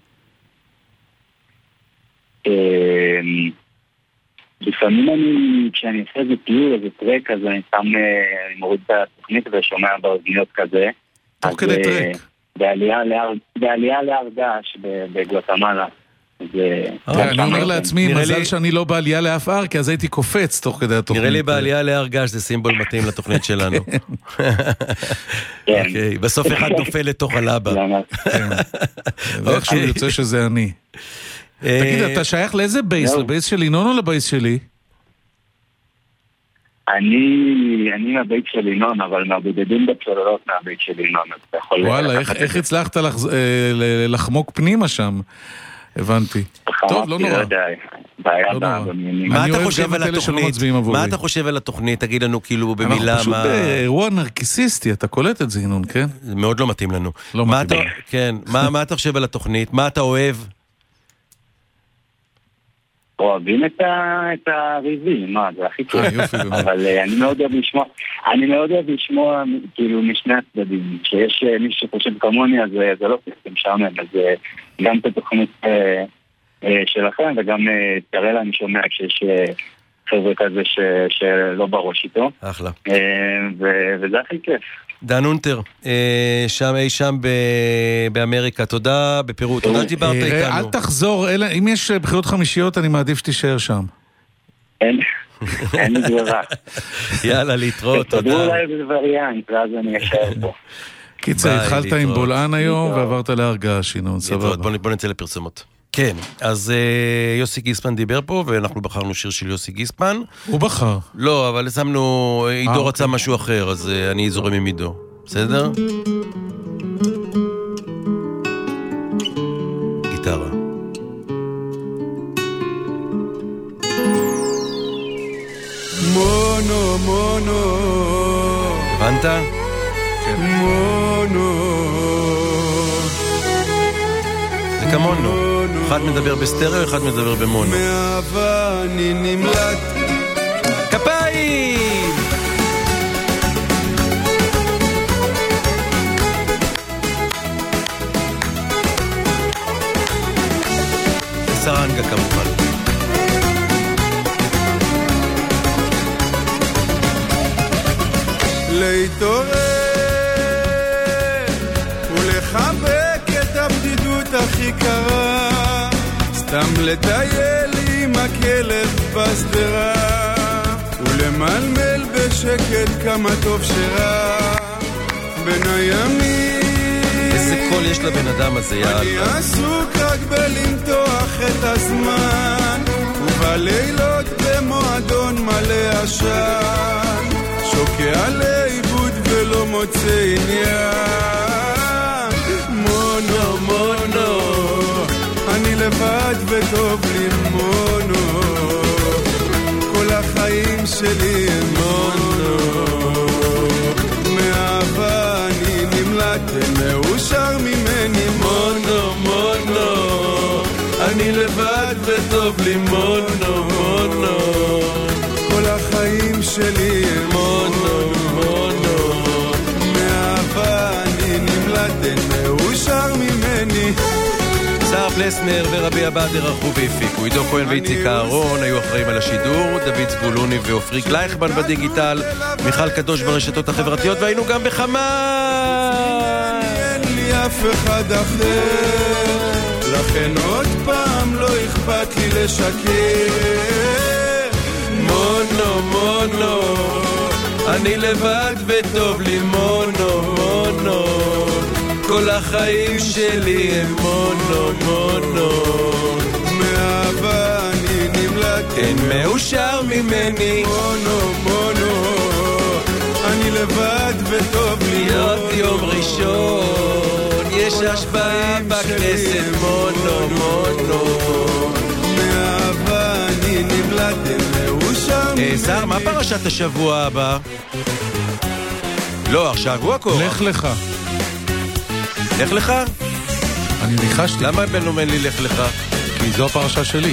לפעמים כשאני עושה איזה טיול, איזה טרק, אז אני מוריד את התוכנית ושומע באוזניות כזה. תוך כדי טרק? בעלייה להר געש בגואטמלה. אני אומר לעצמי, מזל שאני לא בעלייה לאף הר, כי אז הייתי קופץ תוך כדי התוכנית. נראה לי בעלייה להר געש זה סימבול מתאים לתוכנית שלנו. בסוף אחד נופל לתוך הלבה. ואיכשהו יוצא שזה אני. תגיד, אתה שייך לאיזה בייס? לבייס של ינון או לבייס שלי? אני מהבית של ינון, אבל מהבודדים בצוללות מהבית של ינון. וואלה, איך הצלחת לחמוק פנימה שם? הבנתי. טוב, לא נורא. מה אתה חושב על התוכנית? מה אתה חושב על התוכנית? תגיד לנו כאילו במילה מה... אנחנו פשוט באירוע נרקיסיסטי, אתה קולט את זה, ינון, כן? זה מאוד לא מתאים לנו. לא מתאים. כן, מה אתה חושב על התוכנית? מה אתה אוהב? אוהבים את הריבים, מה, זה הכי כיף. אבל אני מאוד אוהב לשמוע כאילו משני הצדדים. כשיש מישהו שחושב כמוני, אז זה לא פסתם שם, אז גם את התוכנית שלכם, וגם תראה אני שומע כשיש חבר'ה כזה שלא בראש איתו. אחלה. וזה הכי כיף. דן אונטר, שם באמריקה, תודה בפירוט, תודה שדיברת איתנו. אל תחזור, אם יש בחירות חמישיות אני מעדיף שתישאר שם. אין לי ברירה. יאללה, להתראות, תודה. תדעו אולי בווריאנט, ואז אני אשאר פה. קיצר, התחלת עם בולען היום ועברת להר געש, ינון, סבבה. בוא נצא לפרסומות. כן, אז יוסי גיספן דיבר פה, ואנחנו בחרנו שיר של יוסי גיספן. הוא בחר. לא, אבל שמנו, עידו רצה משהו אחר, אז אני זורם עם עידו. בסדר? גיטרה. מונו, מונו. הבנת? כן. מונו. זה כמונו. אחד מדבר בסטריאו, אחד מדבר במונו. מאהבה אני נמלט. כפיים! סרנגה כמובן. להתעורר ולחבק את הבדידות הכי קרה, סתם לטייל עם הכלב בסדרה ולמלמל בשקט כמה טוב שרה בין הימים. איזה קול יש לבן אדם הזה, יאללה. אני עסוק רק בלמתוח את הזמן ובלילות מלא עשן, שוקע לאיבוד ולא מוצא עניין. מונו מונו, אני לבד וטוב לי מונו, כל החיים שלי הם מונו, מאהבה אני נמלט ומאושר ממני. מונו מונו, אני לבד וטוב לי מונו מונו, כל החיים שלי הם מונו מונו, מאהבה אני נמלט ומאושר ממני. שר פלסנר ורבי הבאדר ערכו והפיקו, עידו כהן ואיציק אהרון היו אחראים על השידור, דוד סגולוני ואופרי גלייכמן בדיגיטל, מיכל קדוש ברשתות החברתיות, והיינו גם בחמה. אין לי אף אחד אחר, לכן עוד פעם לא אכפת לי לשקר. מונו מונו, אני לבד וטוב לי מונו מונו, כל החיים שלי הם מונו מונו, מאהבה אני נמלט אין מאושר ממני. מונו מונו, אני לבד וטוב לי עוד יום ראשון יש השפעה בכנסת. מונו מונו, מאהבה אני נמלט אין מאושר ממני. שר, מה פרשת השבוע הבא? לא, השבוע קורח. לך לך. לך לך? אני ניחשתי. למה בן אומר לי לך לך? כי זו הפרשה שלי.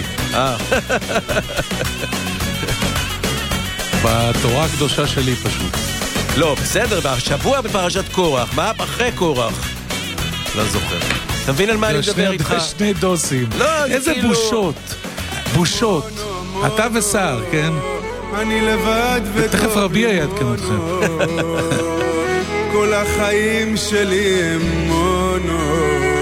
בתורה הקדושה שלי פשוט. לא, בסדר, בשבוע בפרשת קורח. מה אחרי קורח? לא זוכר. אתה מבין על מה אני מדבר איתך? שני דוסים. לא, איזה כאילו... בושות. בושות. אתה ושר, כן? אני לבד וטוב תכף רבי יעדכן אתכם. כל החיים שלי הם מונו,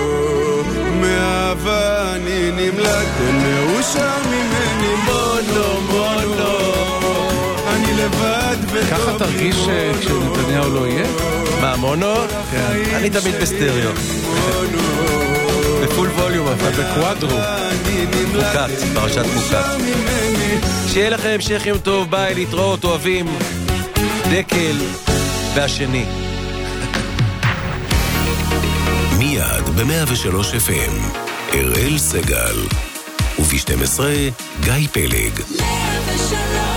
מאהבה אני נמלט מאושר ממני. מונו מונו, אני לבד וטוב. ככה תרגיש כשנתניהו לא יהיה? מה, מונו? כן. אני תמיד בסטריאו. בפול ווליום, אבל בקוואדרו. מוקת, פרשת מוקת. שיהיה לכם המשך יום טוב, ביי, להתראות, אוהבים. דקל והשני. מיד ב-103 FM, אראל סגל, וב-12 גיא פלג. 103